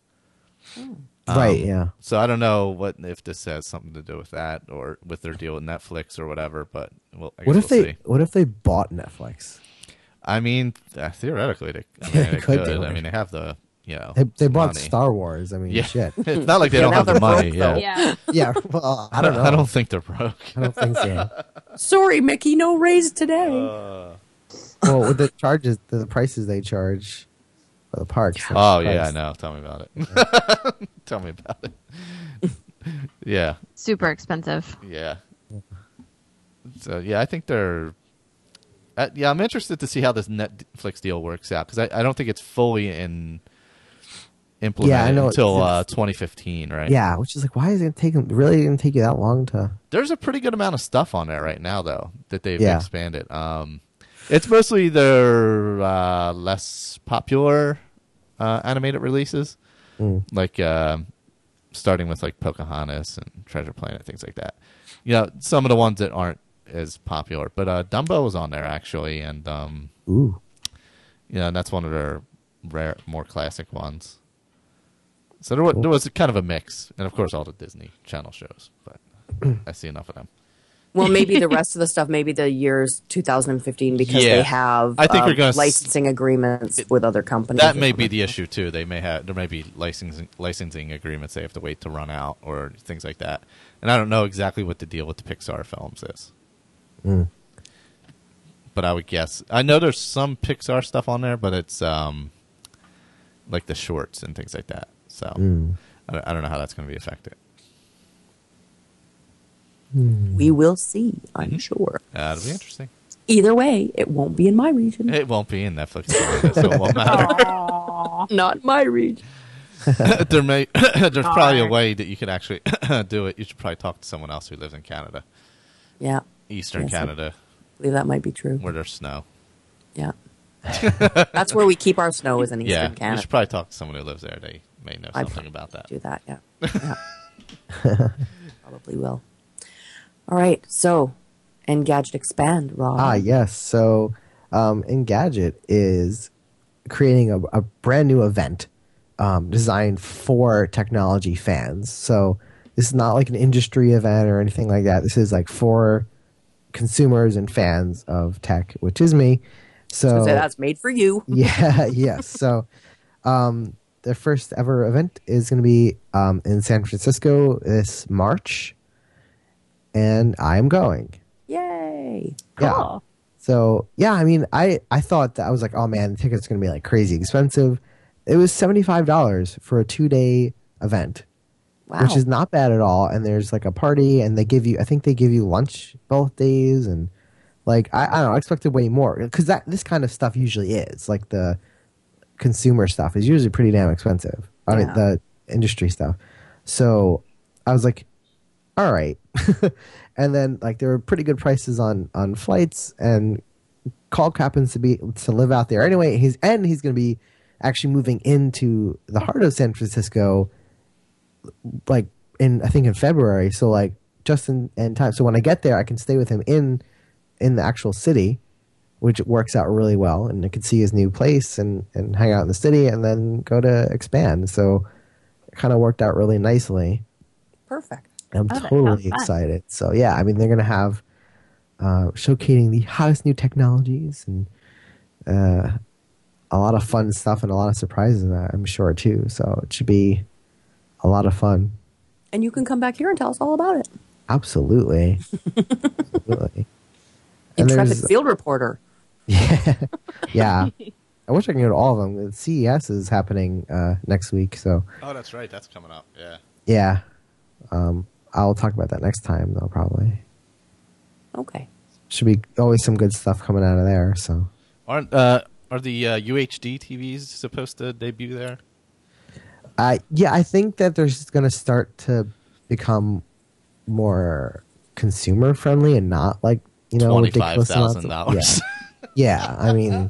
right, Um, yeah. So I don't know what if this has something to do with that or with their deal with Netflix or whatever. But well, I guess What if we'll they see. what if they bought Netflix? I mean, uh, theoretically, they, I mean, They they could could. do I it. mean, they have the you know They they bought money. Star Wars. I mean, Yeah, shit. it's not like they Yeah, don't now have the they're money. broke, Yeah, though. Yeah. Yeah, well, I I don't don't. know. I don't think they're broke. I don't think so. Sorry, Mickey, no raise today. Uh, Well, with the charges, the, the prices they charge for the parks. that's oh the yeah, I price. know. Tell me about it. Tell me about it. yeah. Super expensive. Yeah. So yeah, I think they're. Uh, yeah, I'm interested to see how this Netflix deal works out because I, I don't think it's fully in implemented Yeah, I know until it's- uh, twenty fifteen, right? Yeah, which is like, why is it taking really going to take you that long to? There's a pretty good amount of stuff on there right now, though, that they've Yeah. expanded. Um, it's mostly their uh, less popular uh, animated releases, Mm. like um starting with like Pocahontas and Treasure Planet, things like that. You know, some of the ones that aren't as popular, but uh, Dumbo was on there actually, and um, Ooh, you know, and that's one of their rare, more classic ones. So there was, there was kind of a mix, and of course all the Disney Channel shows, but I see enough of them. Well, maybe the rest of the stuff, maybe the years two thousand fifteen, because Yeah. they have I think uh, we're gonna s- licensing agreements with other companies. That may be the issue too. They may have there may be licensing licensing agreements they have to wait to run out or things like that. And I don't know exactly what the deal with the Pixar films is. Mm. But I would guess I know there's some Pixar stuff on there, but it's um like the shorts and things like that. So Mm. I, don't- I don't know how that's going to be affected. We will see, I'm Mm-hmm. sure. Uh, it'll be interesting. Either way, it won't be in my region. It won't be in Netflix, so it won't matter. Not in my region. there may there's probably a way that you could actually do it. You should probably talk to someone else who lives in Canada, Yeah, Eastern Yes, I- Canada, I believe that might be true. where there's snow. Yeah. That's where we keep our snow, is in Eastern Yeah, you Canada. should probably talk to someone who lives there. They may know I'd something about that. do that, yeah. yeah. Probably will. All right, so Engadget Expand, Rob. Ah, yes. So, um, Engadget is creating a, a brand new event um, designed for technology fans. So, this is not like an industry event or anything like that. This is like for consumers and fans of tech, which is me. So, So that's made for you. yeah, yes. So, um, the first ever event is going to be um, in San Francisco this March, and I'm going. Yay. Yeah. Cool. So yeah, I mean, I I thought that I was like, oh man, the ticket's gonna be like crazy expensive. It was seventy five dollars for a two day event, Wow. which is not bad at all. And there's like a party, and they give you, I think they give you lunch both days, and like I, I don't know, I expected way more because that this kind of stuff usually is like the consumer stuff is usually pretty damn expensive. I mean, Yeah. the industry stuff. So I was like, all right. And then like there were pretty good prices on on flights, and Kalk happens to be to live out there anyway. He's and he's going to be actually moving into the heart of San Francisco, like in I think in February. So like just in, in time. So when I get there, I can stay with him in in the actual city, which works out really well, and I could see his new place and and hang out in the city, and then go to Expand. So it kind of worked out really nicely. Perfect. I'm Oh, that totally sounds fun. excited. So yeah, I mean they're gonna have uh, showcasing the hottest new technologies and uh, a lot of fun stuff and a lot of surprises. uh, I'm sure too. So it should be a lot of fun. And you can come back here and tell us all about it. Absolutely, absolutely. And Intrepid there's- field reporter. Yeah, yeah. I wish I could go to all of them. The C E S is happening uh, next week, so Oh, that's right. That's coming up. Yeah. yeah. Um, I'll talk about that next time, though. Probably. Okay. should be always some good stuff coming out of there. So, Aren't uh, are the uh, U H D T Vs supposed to debut there? uh, yeah, I think that they're just going to start to become more consumer friendly and not like you know Twenty-five ridiculous amounts thousand of- dollars. Yeah, yeah. I mean,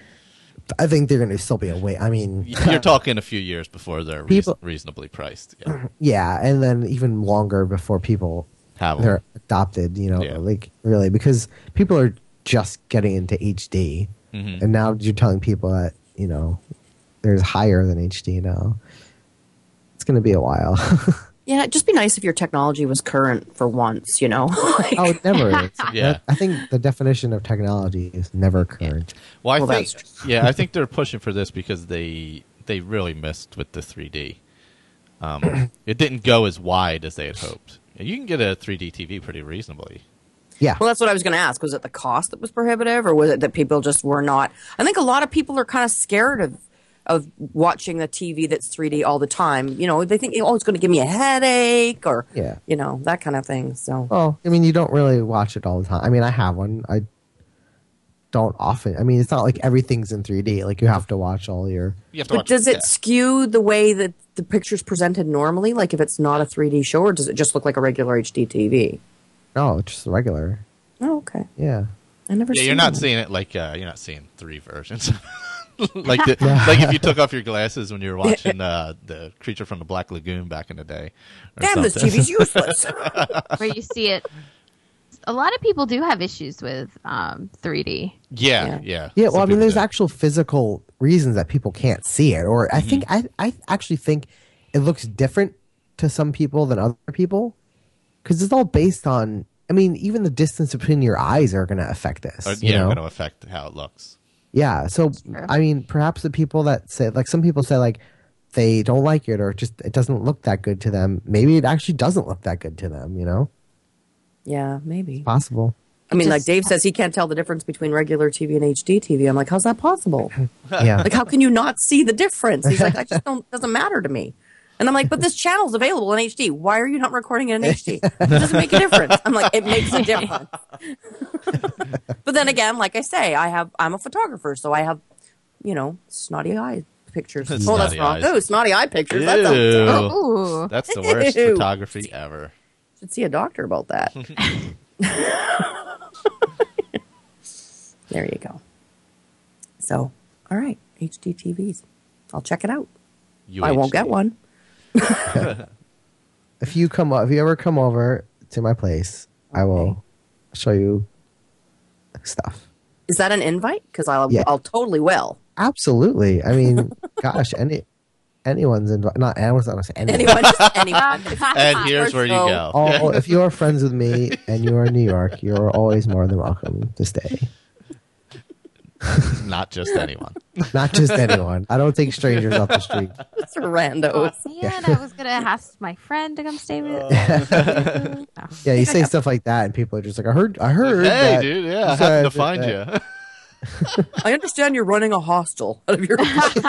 I think they're going to still be a wait. I mean, You're talking a few years before they're reas- People- reasonably priced. Yeah. yeah, and then even longer before people Have 'em. they're adopted. You know, Yeah. like really because people are just getting into H D, Mhm. and now you're telling people that you know there's higher than H D now. It's going to be a while. Yeah, it'd just be nice if your technology was current for once, you know? Like- Oh, it never is. Yeah. That- I think the definition of technology is never current. Well, I Well, think that's yeah, I think they're pushing for this because they they really missed with the three D. Um, it didn't go as wide as they had hoped. You can get a three D T V pretty reasonably. Yeah. Well, that's what I was going to ask. Was it the cost that was prohibitive, or was it that people just were not? I think a lot of people are kind of scared of of watching the T V that's three D all the time. You know, they think, oh, it's going to give me a headache, or Yeah. you know, that kind of thing. So, Well, I mean, you don't really watch it all the time. I mean, I have one. I don't often. I mean, it's not like everything's in three D. Like you have to watch all your. You have to but watch does it yeah. skew the way that the picture's presented normally? Like if it's not a three D show, or does it just look like a regular H D T V? No, it's just regular. Oh, okay. Yeah. I never. Yeah, seen you're not that. seeing it like uh, you're not seeing three versions. like the, like if you took off your glasses when you were watching uh, the Creature from the Black Lagoon back in the day. or Damn, this something. T V's useless. Where you see it. A lot of people do have issues with um, three D. Yeah, Yeah. yeah. Yeah. Some Well, I mean, people there's do. actual physical reasons that people can't see it, or I think I I actually think it looks different to some people than other people because it's all based on. I mean, even the distance between your eyes are going to affect this. Or, you yeah, know? going to affect how it looks. Yeah. So, true. I mean, perhaps the people that say, like, some people say, like, they don't like it or just it doesn't look that good to them. Maybe it actually doesn't look that good to them, you know? Yeah, maybe. Possible. I mean, like Just- Dave says, he can't tell the difference between regular T V and H D T V. I'm like, how's that possible? Yeah. Like, how can you not see the difference? He's like, I just don't, doesn't matter to me. And I'm like, but this channel's available in H D. Why are you not recording it in H D? It doesn't make a difference. I'm like, it makes a difference. But then again, like I say, I have, I'm a photographer, so I have, you know, snotty eye pictures. Snotty Oh, that's wrong. eyes. Oh, snotty eye pictures. That sounds Ew. terrible. Ooh. That's the worst Ew. photography ever. Should see a doctor about that. There you go. So, all right, H D T Vs. I'll check it out. I won't get U H D. one. If you come, o- if you ever come over to my place, I will show you stuff. Is that an invite? Because I'll, Yeah. I'll totally will. Absolutely. I mean, gosh, any anyone's invited. Not anyone's not gonna say anyone. Anyone, just anyone. And here's where you So- go. All, if you are friends with me and you are in New York, you're always more than welcome to stay. Not just anyone. Not just anyone. I don't take strangers off the street. Just randos. Man, I was gonna ask my friend to come stay with. Uh, No. Yeah, you say stuff like that, and people are just like, "I heard, I heard." Hey, that dude, yeah, you I happened said to find that- you. I understand you're running a hostel out of your.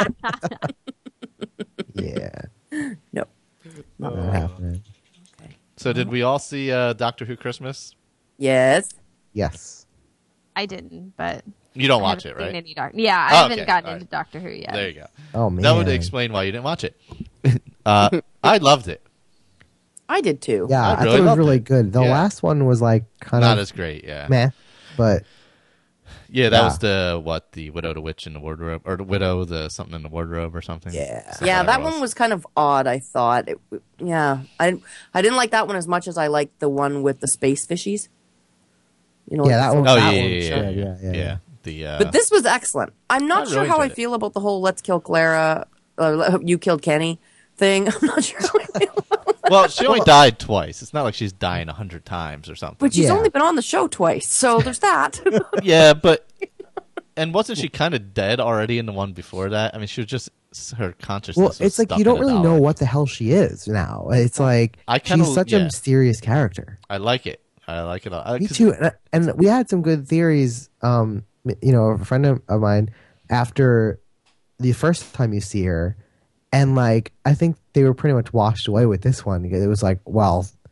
Yeah, No. not happening. So did we all see uh, Doctor Who Christmas? Yes. Yes. I didn't, but You don't I watch haven't it, seen right? Any doc- yeah, I Oh, haven't okay. gotten All into right. Doctor Who yet. There you go. Oh man, That would explain why you didn't watch it. Uh, I loved it. I did too. Yeah, I I, really thought it was loved really it. good. The Yeah. last one was like kind Not of as great, yeah. meh, but Yeah, that Yeah. was the what the widow, the witch in the wardrobe, or the widow, the something in the wardrobe, or something. Yeah. Something Yeah, that it one was kind of odd. I thought. It, yeah, I I didn't like that one as much as I liked the one with the space fishies. You know. yeah, that one. Oh that yeah, one yeah, was yeah, good, yeah, yeah, yeah, yeah. The uh, But this was excellent. I'm not I sure really how I enjoyed it. feel about the whole "Let's kill Clara," uh, "You killed Kenny" thing. I'm not sure how I feel. well, she only died twice. It's not like she's dying a hundred times or something. But she's Yeah. only been on the show twice, so there's that. yeah, but and wasn't she kind of dead already in the one before that? I mean, she was just her consciousness. Well, was it's like stuck you in don't a really dollar. know what the hell she is now. It's like I kinda- she's such yeah. a mysterious character. I like it. I like it. All. Me too. And, and we had some good theories. Um, you know, a friend of, of mine after the first time you see her, and like I think they were pretty much washed away with this one. It was like, well,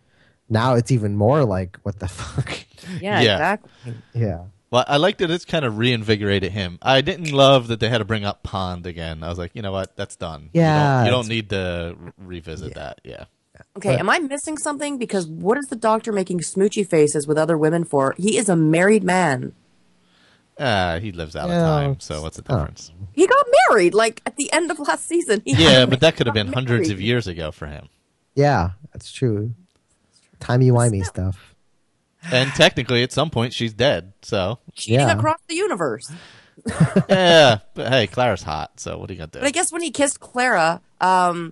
now it's even more like, what the fuck? Yeah, Yeah. exactly. Yeah. Well, I like that it's kind of reinvigorated him. I didn't love that they had to bring up Pond again. I was like, you know what? That's done. Yeah, You don't, you don't it's- need to re- revisit that. Yeah. Okay, But- am I missing something? Because what is the doctor making smoochy faces with other women for? He is a married man. Uh, he lives out Yeah, of time, it's- so what's the oh. difference? He got married, like, at the end of last season. He Yeah, got but that could have been married. hundreds of years ago for him. Yeah, that's true. Timey-wimey stuff. And technically, at some point, she's dead. So, Cheating Yeah. across the universe. yeah. But hey, Clara's hot, so what are you going to do? But I guess when he kissed Clara, um,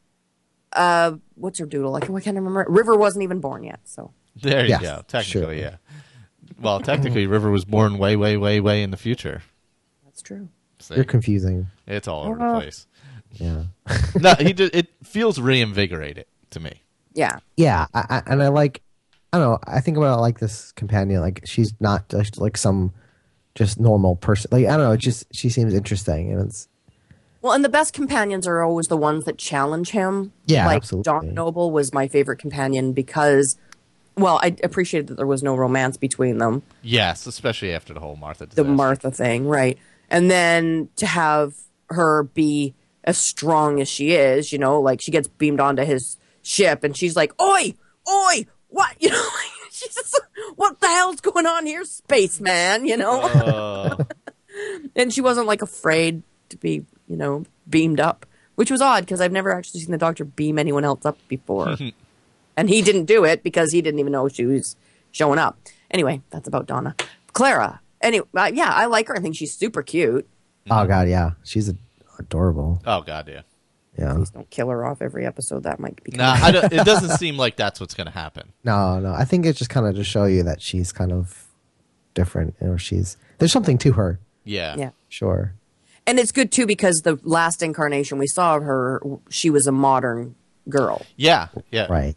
uh, what's her doodle? Like, I can't remember. River wasn't even born yet, so. There you Yes, go. Technically, sure. yeah. Well, technically, River was born way, way, way, way in the future. That's true. See? You're confusing. It's all over Uh, the place. Yeah. No, he just, it feels reinvigorated to me. Yeah. Yeah, I, I, and I like, I don't know, I think about like this companion, like she's not just like some just normal person. Like, I don't know, it just, she seems interesting, and it's, Well, and the best companions are always the ones that challenge him. Yeah, like absolutely. Don Noble was my favorite companion because, well, I appreciated that there was no romance between them. Yes, especially after the whole Martha The disaster. Martha thing, right? And then to have her be as strong as she is, you know, like she gets beamed onto his ship and she's like, "Oi, oi, what?" You know, like, she's just, "What the hell's going on here, spaceman?" You know, Oh. and she wasn't like afraid to be, you know, beamed up, which was odd because I've never actually seen the Doctor beam anyone else up before, and he didn't do it because he didn't even know she was showing up. Anyway, that's about Donna. Clara. Anyway, uh, yeah, I like her. I think she's super cute. oh god, yeah, she's a, adorable. oh, God, yeah. Yeah. Please don't kill her off every episode. That might be. Nah, I don't, it doesn't seem like that's what's going to happen. No, no, I think it's just kind of to show you that she's kind of different, or she's, there's something to her, Yeah. Yeah. sure. And it's good too because the last incarnation we saw of her, she was a modern girl. Yeah. Yeah. Right.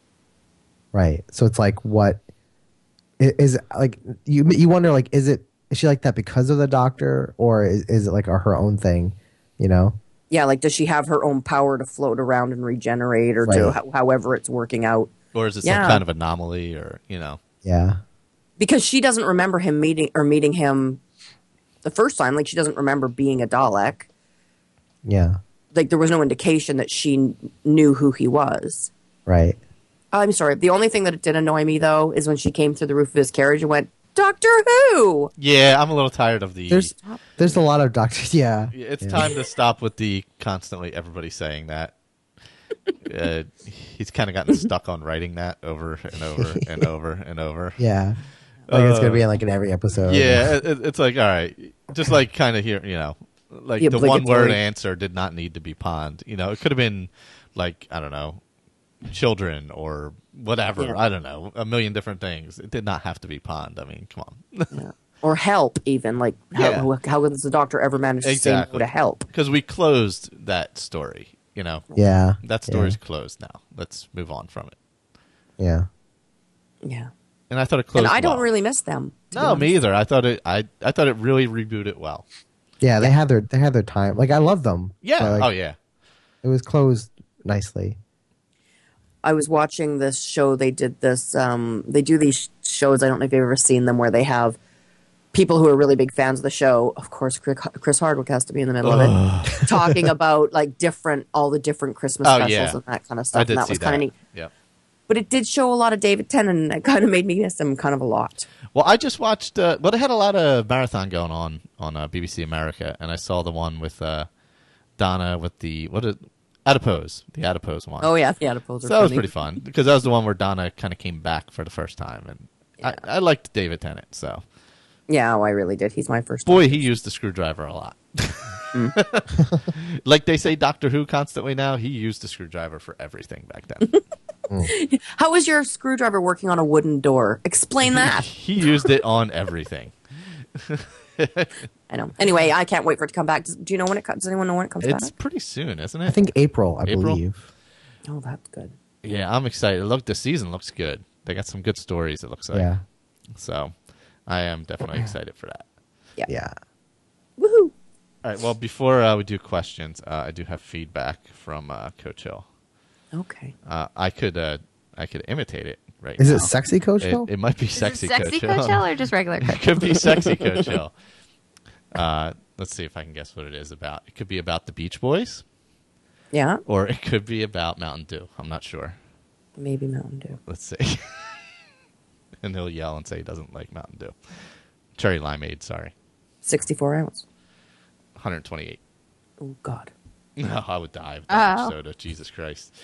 Right. So it's like, what i- is like, you you wonder, like, is it, is she like that because of the Doctor, or is, is it like a, her own thing, you know? Yeah, like does she have her own power to float around and regenerate, or to Right. ho- however it's working out? Or is it Yeah. some kind of anomaly, or, you know? Yeah. Because she doesn't remember him meeting or meeting him the first time. Like she doesn't remember being a Dalek. Yeah. Like there was no indication that she kn- knew who he was. Right. I'm sorry. The only thing that did annoy me though is when she came through the roof of his carriage and went, "Doctor Who." Yeah, I'm a little tired of the. There's there's a lot of doctors. Yeah. it's Yeah. time to stop with the constantly everybody saying that. uh, he's kind of gotten stuck on writing that over and over and over and over. Yeah. Like it's gonna Uh, be in like in every episode. Yeah, it, it's like, all right, just like kind of here, you know, like The the one word obligatory. answer did not need to be Pond. You know, it could have been like, I don't know, children or whatever. Yeah. I don't know, a million different things. It did not have to be Pond. I mean, come on. Yeah. Or help, even like how, Yeah. how does the Doctor ever manage to say no Exactly. to help? Because we closed that story, you know. Yeah. That story's closed now. Let's move on from it. Yeah. Yeah, And I thought it closed and I don't well. really miss them. to be No, honest. me either. I thought it I I thought it really rebooted well. Yeah. They had their they had their time. Like I love them. Yeah. but, like, oh yeah. It was closed nicely. I was watching this show. They did this. Um, they do these shows. I don't know if you've ever seen them, where they have people who are really big fans of the show. Of course, Chris Chris Hardwick has to be in the middle of it, talking about like different, all the different Christmas Oh, specials yeah. and that kind of stuff. I did and that see was kind of that. neat. Yeah. But it did show a lot of David Tennant, and it kind of made me miss him kind of a lot. Well, I just watched. Uh, well, they had a lot of marathon going on on uh, B B C America, and I saw the one with uh, Donna with the what is adipose, the adipose one. Oh yeah, the adipose so are that was funny. pretty fun because that was the one where Donna kind of came back for the first time, and Yeah. I, I liked David Tennant. So Yeah, oh, I really did. He's my first. boy, he used the screwdriver a lot. Like they say, Doctor Who constantly now. He used the screwdriver for everything back then. How was your screwdriver working on a wooden door? Explain that. He used it on everything. I know. Anyway, I can't wait for it to come back. Does, do you know when it comes? Does anyone know when it comes It's back? pretty soon, isn't it? I think April. I April? believe. Oh, that's good. Yeah, I'm excited. Look, the season looks good. They got some good stories. It looks like. Yeah. So, I am definitely excited for that. Yeah. Yeah. Woohoo! All right. Well, before uh, we do questions, uh, I do have feedback from uh, Coach Hill. Okay. Uh, I could uh, I could imitate it right Is now. it sexy Coach It, Hill? it might be Is it sexy, sexy Coach Coach Hill or just regular Coach It could be sexy Coach Hill. Uh, let's see if I can guess what it is about. It could be about the Beach Boys, Yeah, or it could be about Mountain Dew. I'm not sure. maybe Mountain Dew. Let's see. And he'll yell and say he doesn't like Mountain Dew. Cherry limeade, sorry. sixty-four ounce. one hundred twenty-eight. Oh, God. No, I would die of that Oh. much soda. Jesus Christ.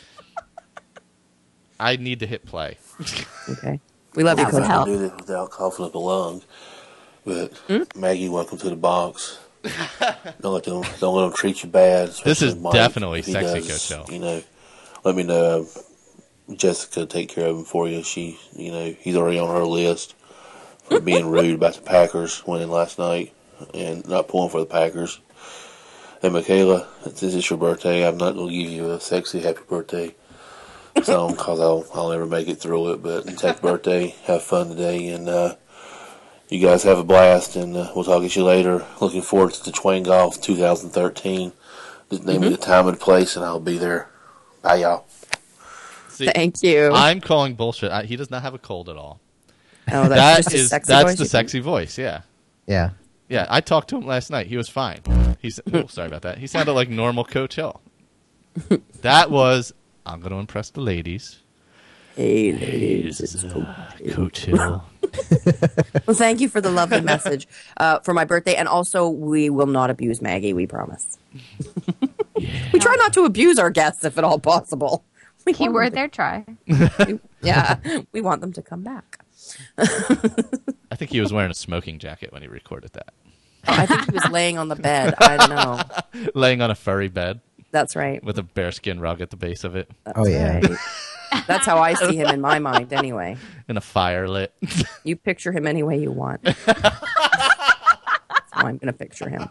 I need to hit play. Okay. We love you, That would Coach. help. do that without coughing up a lung. But Maggie, welcome to the box. don't let them don't let them treat you bad. This is especially Mike. definitely If he sexy, does, Coach Hill. You know, let me know. Jessica take care of him for you. She, you know, he's already on her list for being rude about the Packers winning last night and not pulling for the Packers. And Michaela, since it's your birthday, I'm not going to give you a sexy happy birthday song because I'll, I'll never make it through it. But happy birthday. Have fun today. And uh, you guys have a blast. And uh, we'll talk to you later. Looking forward to the Twain Golf twenty thirteen. Just name me the time and place, and I'll be there. Bye, y'all. See, Thank you. I'm calling bullshit. I, he does not have a cold at all. oh, that's That just his is sexy that's voice, the you think? sexy voice. Yeah, Yeah. yeah. I talked to him last night. He was fine. He's oh, sorry about that. He sounded like normal Coach Hill. That was. I'm going to impress the ladies. Hey, ladies. This is it's uh, Coach Hill. Well, thank you for the lovely message uh, for my birthday. And also, we will not abuse Maggie, we promise. We try not to abuse our guests if at all possible. We want Keyword them there, try. to- yeah, we want them to come back. I think he was wearing a smoking jacket when he recorded that. I think he was laying on the bed. I don't know. Laying on a furry bed That's right. with a bearskin rug at the base of it That's Oh, yeah. right. That's how I see him in my mind anyway. and a fire lit. You picture him any way you want. That's how I'm going to picture him.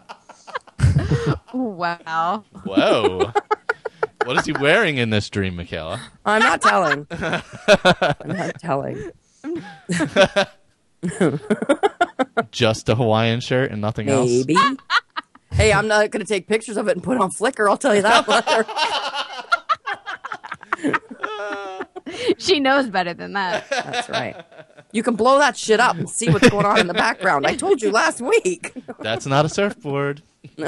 Wow. Whoa. What is he wearing in this dream, Michaela? I'm not telling. I'm not telling. Just a Hawaiian shirt and nothing else? Maybe. Hey, I'm not going to take pictures of it and put it on Flickr. I'll tell you that much. She knows better than that. That's right. You can blow that shit up and see what's going on in the background. I told you last week. That's not a surfboard.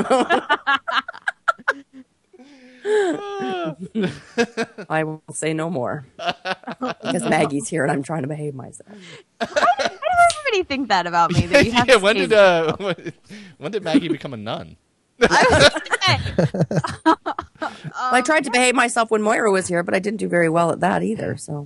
I will say no more. Because Maggie's here and I'm trying to behave myself. Everybody think that about me. That you have yeah, to when say did uh, when, when did Maggie become a nun? I tried to behave myself when Moira was here, but I didn't do very well at that either. So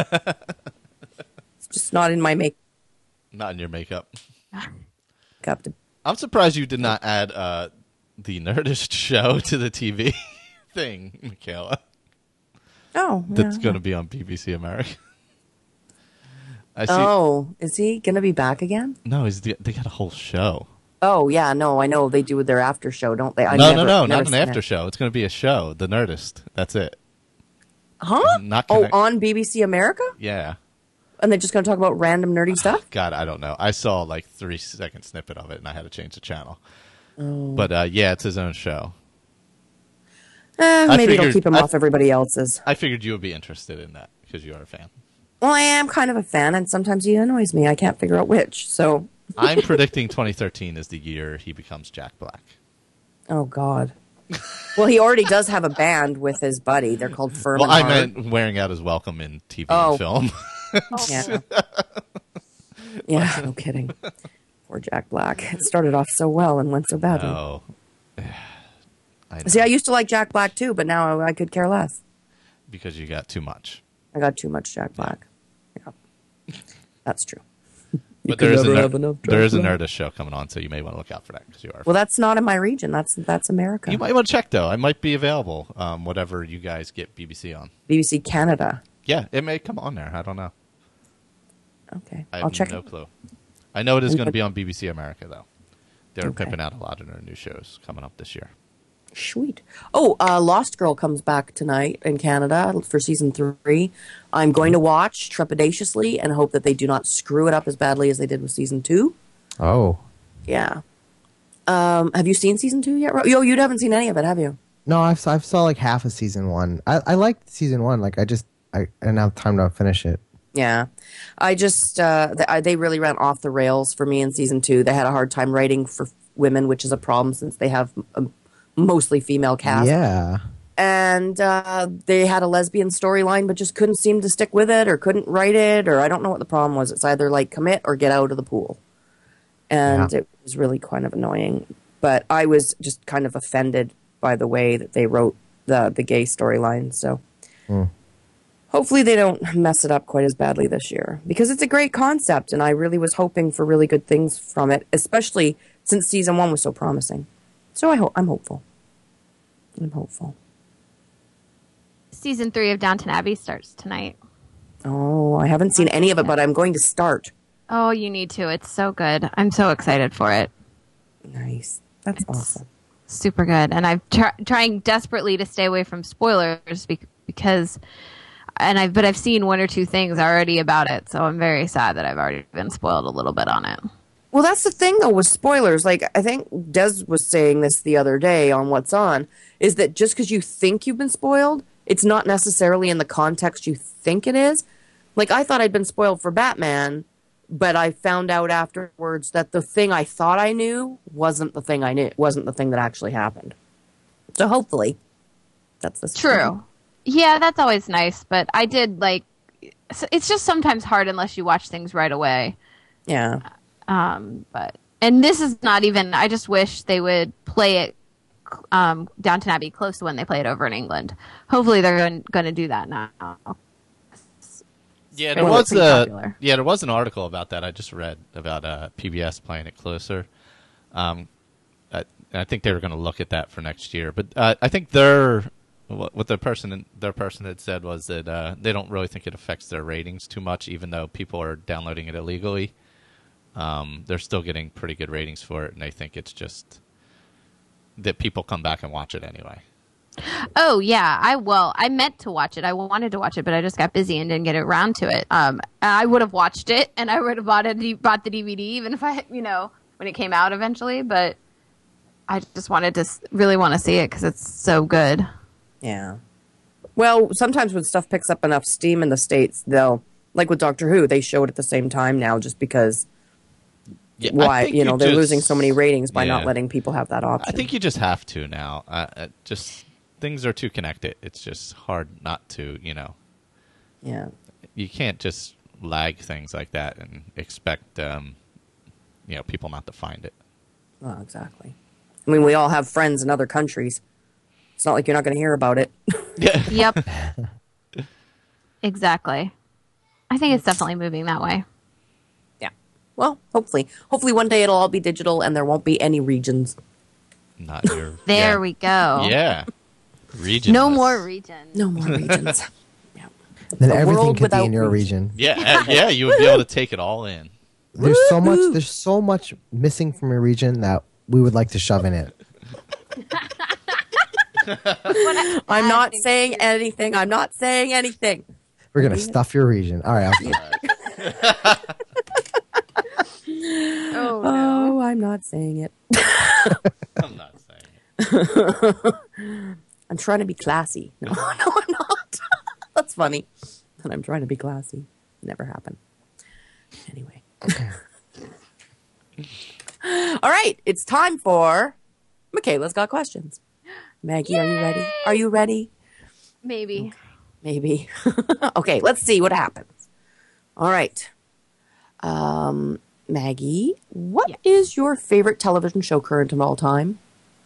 it's just not in my makeup. Not in your makeup. To... I'm surprised you did not add uh, the Nerdist show to the T V thing, Michaela. Oh, That's yeah. going to be on B B C America. I see. Oh, is he gonna be back again? No, he's the, they got a whole show. Oh yeah, no, I know they do their after show, don't they? I no, never, no, no, never not an seen after it. show. It's going to be a show, The Nerdist. That's it. Huh? Not Oh, connect- on B B C America, Yeah. and they're just gonna talk about random nerdy stuff. God, I don't know. I saw like three second snippet of it, and I had to change the channel. But uh, yeah, it's his own show. Eh, maybe it'll figured- keep him I- off everybody else's. I figured you would be interested in that because you are a fan. Well, I am kind of a fan, and sometimes he annoys me. I can't figure out which. So, I'm predicting twenty thirteen is the year he becomes Jack Black. oh god. Well, he already does have a band with his buddy. They're called Firm Well, and I Hard. meant wearing out his welcome in T V Oh. and film. Yeah. Yeah, no kidding. Poor Jack Black. It started off so well and went so badly. Oh. I know. See, I used to like Jack Black too, but now I could care less. Because you got too much. I got too much Jack Black. Yeah. That's true. But can there is, a never ner- have enough there is a Jack Nerdist show coming on, so you may want to look out for that because you are. Well, that's not in my region. That's that's America. You might want to check though. I might be available. Um, whatever you guys get B B C on. B B C Canada. Yeah, it may come on there. I don't know. Okay, I have I'll check no it. clue. I know it is And going to what- be on B B C America though. They're Okay. pimping out a lot of their new shows coming up this year. Sweet. Oh, uh, Lost Girl comes back tonight in Canada for season three. I'm going to watch trepidatiously and hope that they do not screw it up as badly as they did with season two. Oh. Yeah. Um, have you seen season two yet? Ro- Yo, you haven't seen any of it, have you? No, I've I've saw like half of season one. I I liked season one. Like I just I, I didn't have time to finish it. Yeah, I just uh, th- I, they really ran off the rails for me in season two. They had a hard time writing for women, which is a problem since they have a mostly female cast. Yeah. And uh, they had a lesbian storyline, but just couldn't seem to stick with it, or couldn't write it, or I don't know what the problem was. It's either like commit or get out of the pool, and Yeah. it was really kind of annoying. But I was just kind of offended by the way that they wrote the the gay storyline. So. Mm. Hopefully they don't mess it up quite as badly this year, because it's a great concept and I really was hoping for really good things from it, especially since season one was so promising. So I hope I'm hopeful. I'm hopeful. Season three of Downton Abbey starts tonight. Oh, I haven't seen any of it, but I'm going to start. Oh, you need to. It's so good. I'm so excited for it. Nice. That's It's awesome. super good. And I'm try- trying desperately to stay away from spoilers be- because, and I but I've seen one or two things already about it, so I'm very sad that I've already been spoiled a little bit on it. Well, that's the thing though with spoilers. Like I think Des was saying this the other day on What's On, is that just because you think you've been spoiled, it's not necessarily in the context you think it is. Like I thought I'd been spoiled for Batman, but I found out afterwards that the thing I thought I knew wasn't the thing I knew, wasn't the thing that actually happened. So hopefully, that's the True. Yeah, that's always nice, but I did like. It's just sometimes hard unless you watch things right away. Yeah. Um, but and this is not even. I just wish they would play it um, Downton Abbey close to when they play it over in England. Hopefully, they're going, going to do that now. Yeah, It there was was pretty a popular. yeah, there was an article about that I just read about uh, P B S playing it closer. Um, I, I think they were going to look at that for next year, but uh, I think their what what the person their person had said was that uh, they don't really think it affects their ratings too much, even though people are downloading it illegally. Um, they're still getting pretty good ratings for it, and they think it's just that people come back and watch it anyway. Oh yeah, I well, I meant to watch it. I wanted to watch it, but I just got busy and didn't get around to it. Um, I would have watched it, and I would have bought it, bought the D V D, even if I, you know, when it came out eventually. But I just wanted to s- really want to see it because it's so good. Yeah. Well, sometimes when stuff picks up enough steam in the States, they'll, like with Doctor Who, they show it at the same time now just because Yeah, I why, think you know, they're just- losing so many ratings by not yeah. letting people have that option. I think you just have to now. Uh, uh, just things are too connected. It's just hard not to, you know. Yeah. You can't just lag things like that and expect, um, you know, people not to find it. Well, exactly. I mean, we all have friends in other countries. It's not like you're not going to hear about it. Yeah. Yep. Exactly. I think it's definitely moving that way. Yeah. Well, hopefully. Hopefully one day it'll all be digital and there won't be any regions. Not your. There yeah. we go. Yeah. Region. No more region. No more regions. Yeah. Then A everything world could be in without your region. region. Yeah. uh, yeah. You would be able to take it all in. There's so much. There's so much missing from your region that we would like to shove in it. I'm not saying anything. I'm not saying anything. We're gonna stuff your region. All right. I'll Oh, no. Oh, I'm not saying it. I'm not saying it. I'm trying to be classy. No, no, I'm not. That's funny. And I'm trying to be classy. Never happened. Anyway. All right. It's time for Michaela's Got Questions. Maggie, are you ready? Are you ready? Maybe. Maybe. Okay, let's see what happens. All right. Um, Maggie, what is your favorite television show current of all time?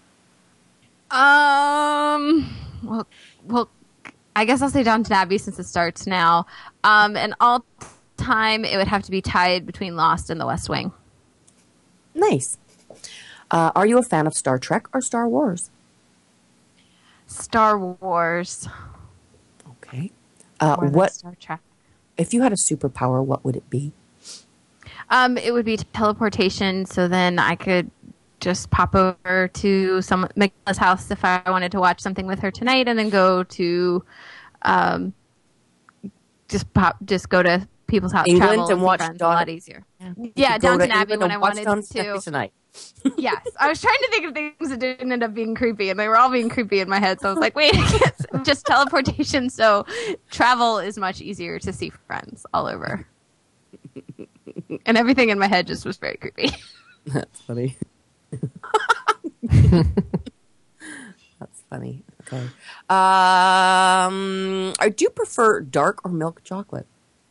Um. Well, well, I guess I'll say Downton Abbey since it starts now. Um, and all time, it would have to be tied between Lost and The West Wing. Nice. Uh, are you a fan of Star Trek or Star Wars? Star Wars. Okay. Uh, More than what Star Trek. if you had a superpower? What would it be? Um, it would be teleportation, so then I could just pop over to some Michaela's house if I wanted to watch something with her tonight, and then go to, um, just pop, just go to people's house. England travel and see watch friends Dawn- a lot easier. Yeah, Yeah, Go to Downton Abbey England when and I watch wanted Downton Abbey to. tonight. Yes, I was trying to think of things that didn't end up being creepy, and they were all being creepy in my head. So I was like, wait, I can't. Just teleportation. So travel is much easier to see friends all over, and everything in my head just was very creepy. That's funny. That's funny. Okay. Um, I do prefer dark or milk chocolate.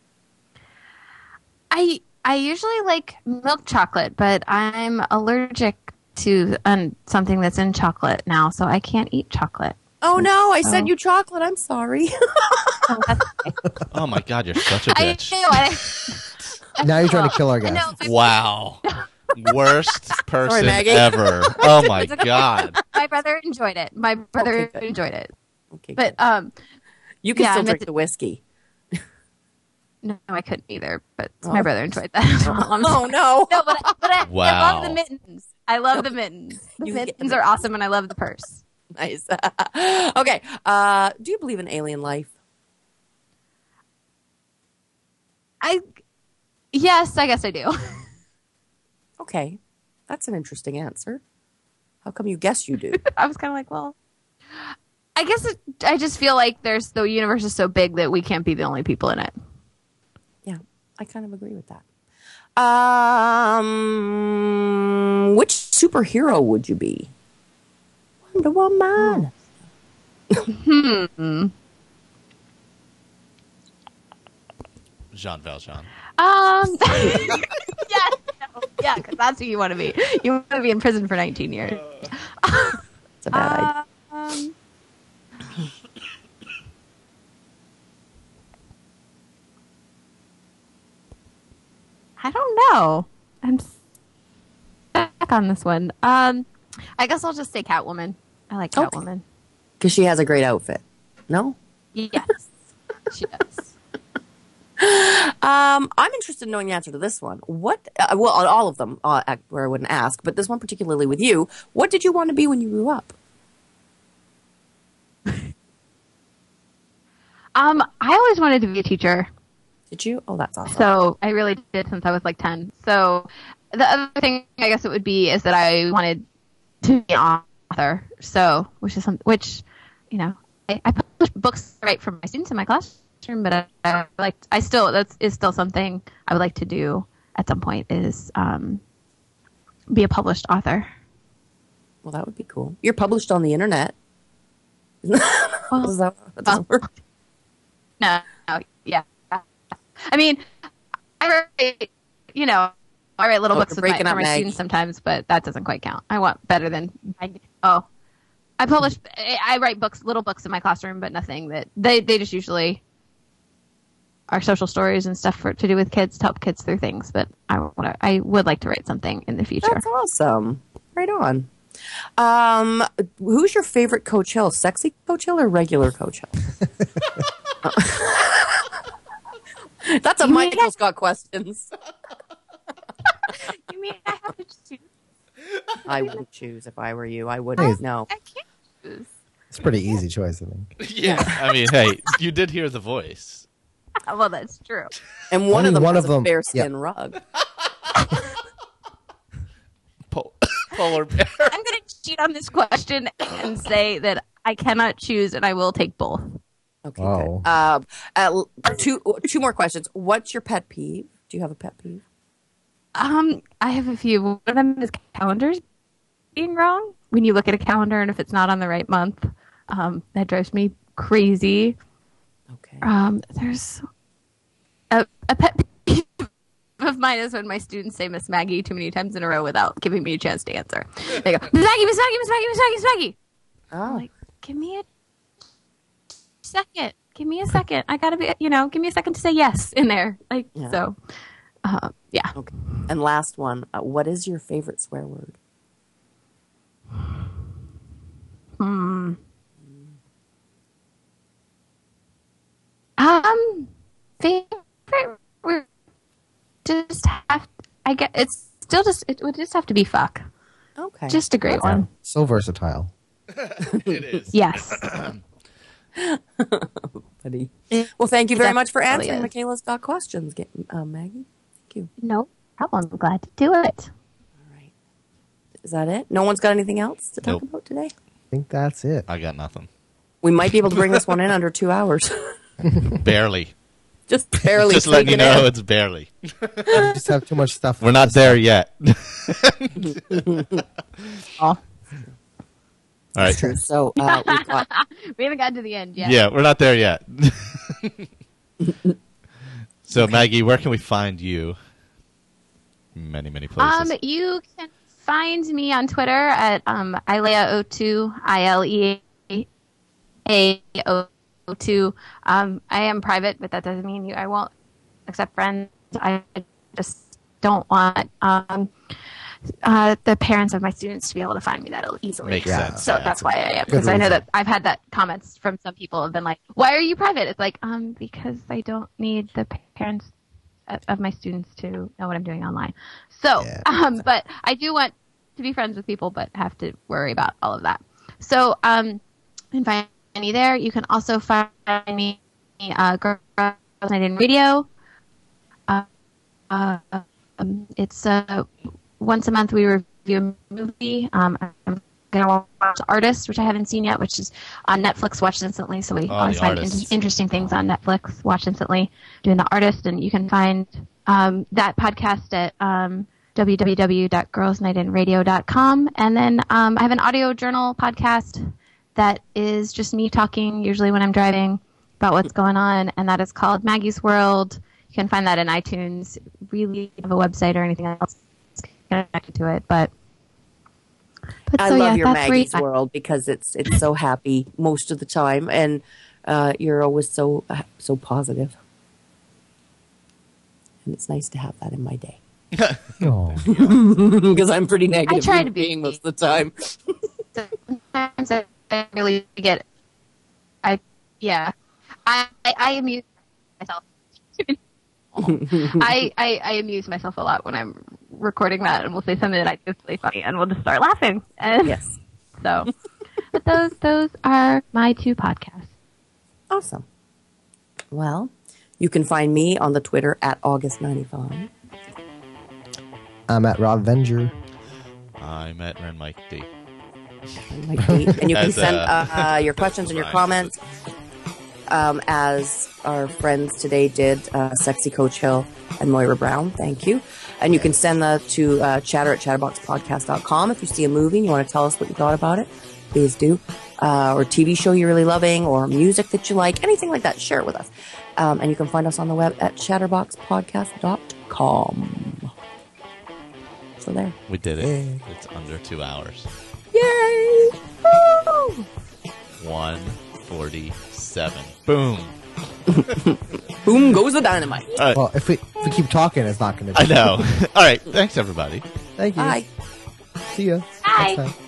I I usually like milk chocolate, but I'm allergic to um, something that's in chocolate now, so I can't eat chocolate. Oh no! I Oh. sent you chocolate. I'm sorry. Oh, that's okay. Oh my god, you're such a I bitch. know. I, Now you're trying to kill our I guest. know. My, Wow. Worst person Maggie. ever. Oh my god. my brother enjoyed it. My brother Okay, good. enjoyed it, Okay, but good. um, you can yeah, I still meant drink to- the whiskey. no, I couldn't either. But Oh. my brother enjoyed that as well. I'm Oh sorry. no! No, but I, but I, I Wow. love the mittens. I love the mittens. The You get the mittens are awesome, and I love the purse. Nice. Okay. Uh, do you believe in alien life? I yes, I guess I do. Okay, that's an interesting answer. How come you guess you do? I was kind of like, well, I guess it, I just feel like there's the universe is so big that we can't be the only people in it. Yeah, I kind of agree with that. Um, which superhero would you be? Wonder Woman. Hmm. Jean Valjean. Um. yeah. No, yeah, because that's who you want to be. You want to be in prison for nineteen years. It's a bad idea. Um. I don't know. I'm stuck on this one. Um, I guess I'll just say Catwoman. I like Okay. Catwoman. Because she has a great outfit. No? Yes, she does. Um, I'm interested in knowing the answer to this one. What? Uh, well, all of them, uh, act- where I wouldn't ask, but this one particularly with you. What did you want to be when you grew up? Um, I always wanted to be a teacher. Did you? Oh, that's awesome. So I really did since I was like ten. So the other thing I guess it would be is that I wanted to be an author. So which is some, which, you know, I, I publish books right for my students in my classroom, but I, I like I still that's is still something I would like to do at some point is um, be a published author. Well, that would be cool. You're published on the internet. Well, Does that, that doesn't work? No, no, yeah. I mean, I write, you know, I write little Oh, books you're with my, breaking for up, my Meg. students sometimes, but that doesn't quite count. I want better than, I, oh, I publish, I I write books, little books in my classroom, but nothing that, they, they just usually are social stories and stuff for to do with kids, to help kids through things, but I, wanna- I would like to write something in the future. That's awesome. Right on. Um, who's your favorite Coach Hill? Sexy Coach Hill or regular Coach Hill? That's a Michael's got questions. You mean I have to choose? I wouldn't choose if I were you. I wouldn't. No. I can't choose. It's a pretty easy choice, I think. Yeah. I mean, hey, you did hear the voice. Well, that's true. And one Only of them one has of a them- bearskin rug. Po- polar bear. I'm going to cheat on this question and say that I cannot choose and I will take both. Okay, Wow. good. Uh, uh, two, two more questions. What's your pet peeve? Do you have a pet peeve? Um, I have a few. One of them is calendars being wrong. When you look at a calendar and if it's not on the right month, um, that drives me crazy. Okay. Um, there's a, a pet peeve of mine is when my students say Miss Maggie too many times in a row without giving me a chance to answer. They go, Miss Maggie, Miss Maggie, Miss Maggie, Miss Maggie, Miss Maggie. I'm Oh, like, give me a second. Give me a second. I gotta be, you know, give me a second to say yes in there. Like, Yeah. so, uh, yeah. okay. And last one. Uh, what is your favorite swear word? Hmm. Um, favorite word just have. I get it's still just it would just have to be fuck. Okay. Just a great one. So versatile. It is. Yes. But funny. Well, thank you very It much for definitely answering is. Michaela's Got Questions, Get- uh, Maggie. Thank you. No problem. I'm glad to do it. All right. Is that it? No one's got anything else to talk Nope. about today? I think that's it. I got nothing. We might be able to bring this one in under two hours. Barely. Just barely. Just letting you sneaking know in. it's barely. We just have too much stuff. We're not there yet. Oh, All right. True. So uh, we've got we haven't gotten to the end yet. Yeah, we're not there yet. So, Maggie, where can we find you? Many, many places. Um, you can find me on Twitter at um Ilea zero two, I L E A zero two. Um, I am private, but that doesn't mean you. I won't accept friends. I just don't want um uh the parents of my students to be able to find me that easily. Makes Yeah. sense. So yeah. that's why I am, Good because I know reason. that I've had that comments from some people have been like, "Why are you private?" It's like, um, because I don't need the parents of of my students to know what I'm doing online. So, Yeah. um, but I do want to be friends with people, but have to worry about all of that. So, um, you can find me there. You can also find me uh, Girls Night in Radio. Uh, uh, um, it's uh, once a month we review a movie. Um, I'm gonna watch Artist, which I haven't seen yet, which is on Netflix. Watched instantly, so we Oh, always The find Artist. in- interesting things on Netflix. Watch instantly, doing The Artist, and you can find um, that podcast at um, w w w dot girls night in radio dot com. And then um, I have an audio journal podcast that is just me talking, usually when I'm driving, about what's going on, and that is called Maggie's World. You can find that in iTunes. Really have a website or anything else connected to it, but but I so, love yeah, your that's where you Maggie's find- world because it's it's so happy most of the time, and uh, you're always so uh, so positive, and it's nice to have that in my day Oh. because I'm pretty negative. try human to be. being most of the time. Sometimes I I really get, I yeah, I I, I amuse myself. I, I I amuse myself a lot when I'm recording that, and we'll say something that I think is really funny, and we'll just start laughing. And Yes, so, but those those are my two podcasts. awesome. Well, you can find me on the Twitter at August ninety-five. I'm at Rob Venger. I met Ren Mike D. Like me. And you can As, send uh, uh, uh, your questions and your Ryan comments um, as our friends today did, uh, Sexy Coach Hill and Moira Brown. Thank you. And you can send that to uh, chatter at chatterbox podcast dot com. If you see a movie and you want to tell us what you thought about it, please do. Uh, or T V show you're really loving, or music that you like, anything like that, share it with us. Um, and you can find us on the web at chatterbox podcast dot com. So there. We did it. Yay. It's under two hours. Yay! Woo! one forty-seven. Boom. Boom goes the dynamite. All right. Well, if we if we keep talking, it's not going to. I know. All right. Thanks, everybody. Thank you. Bye. See ya. Bye. Next time.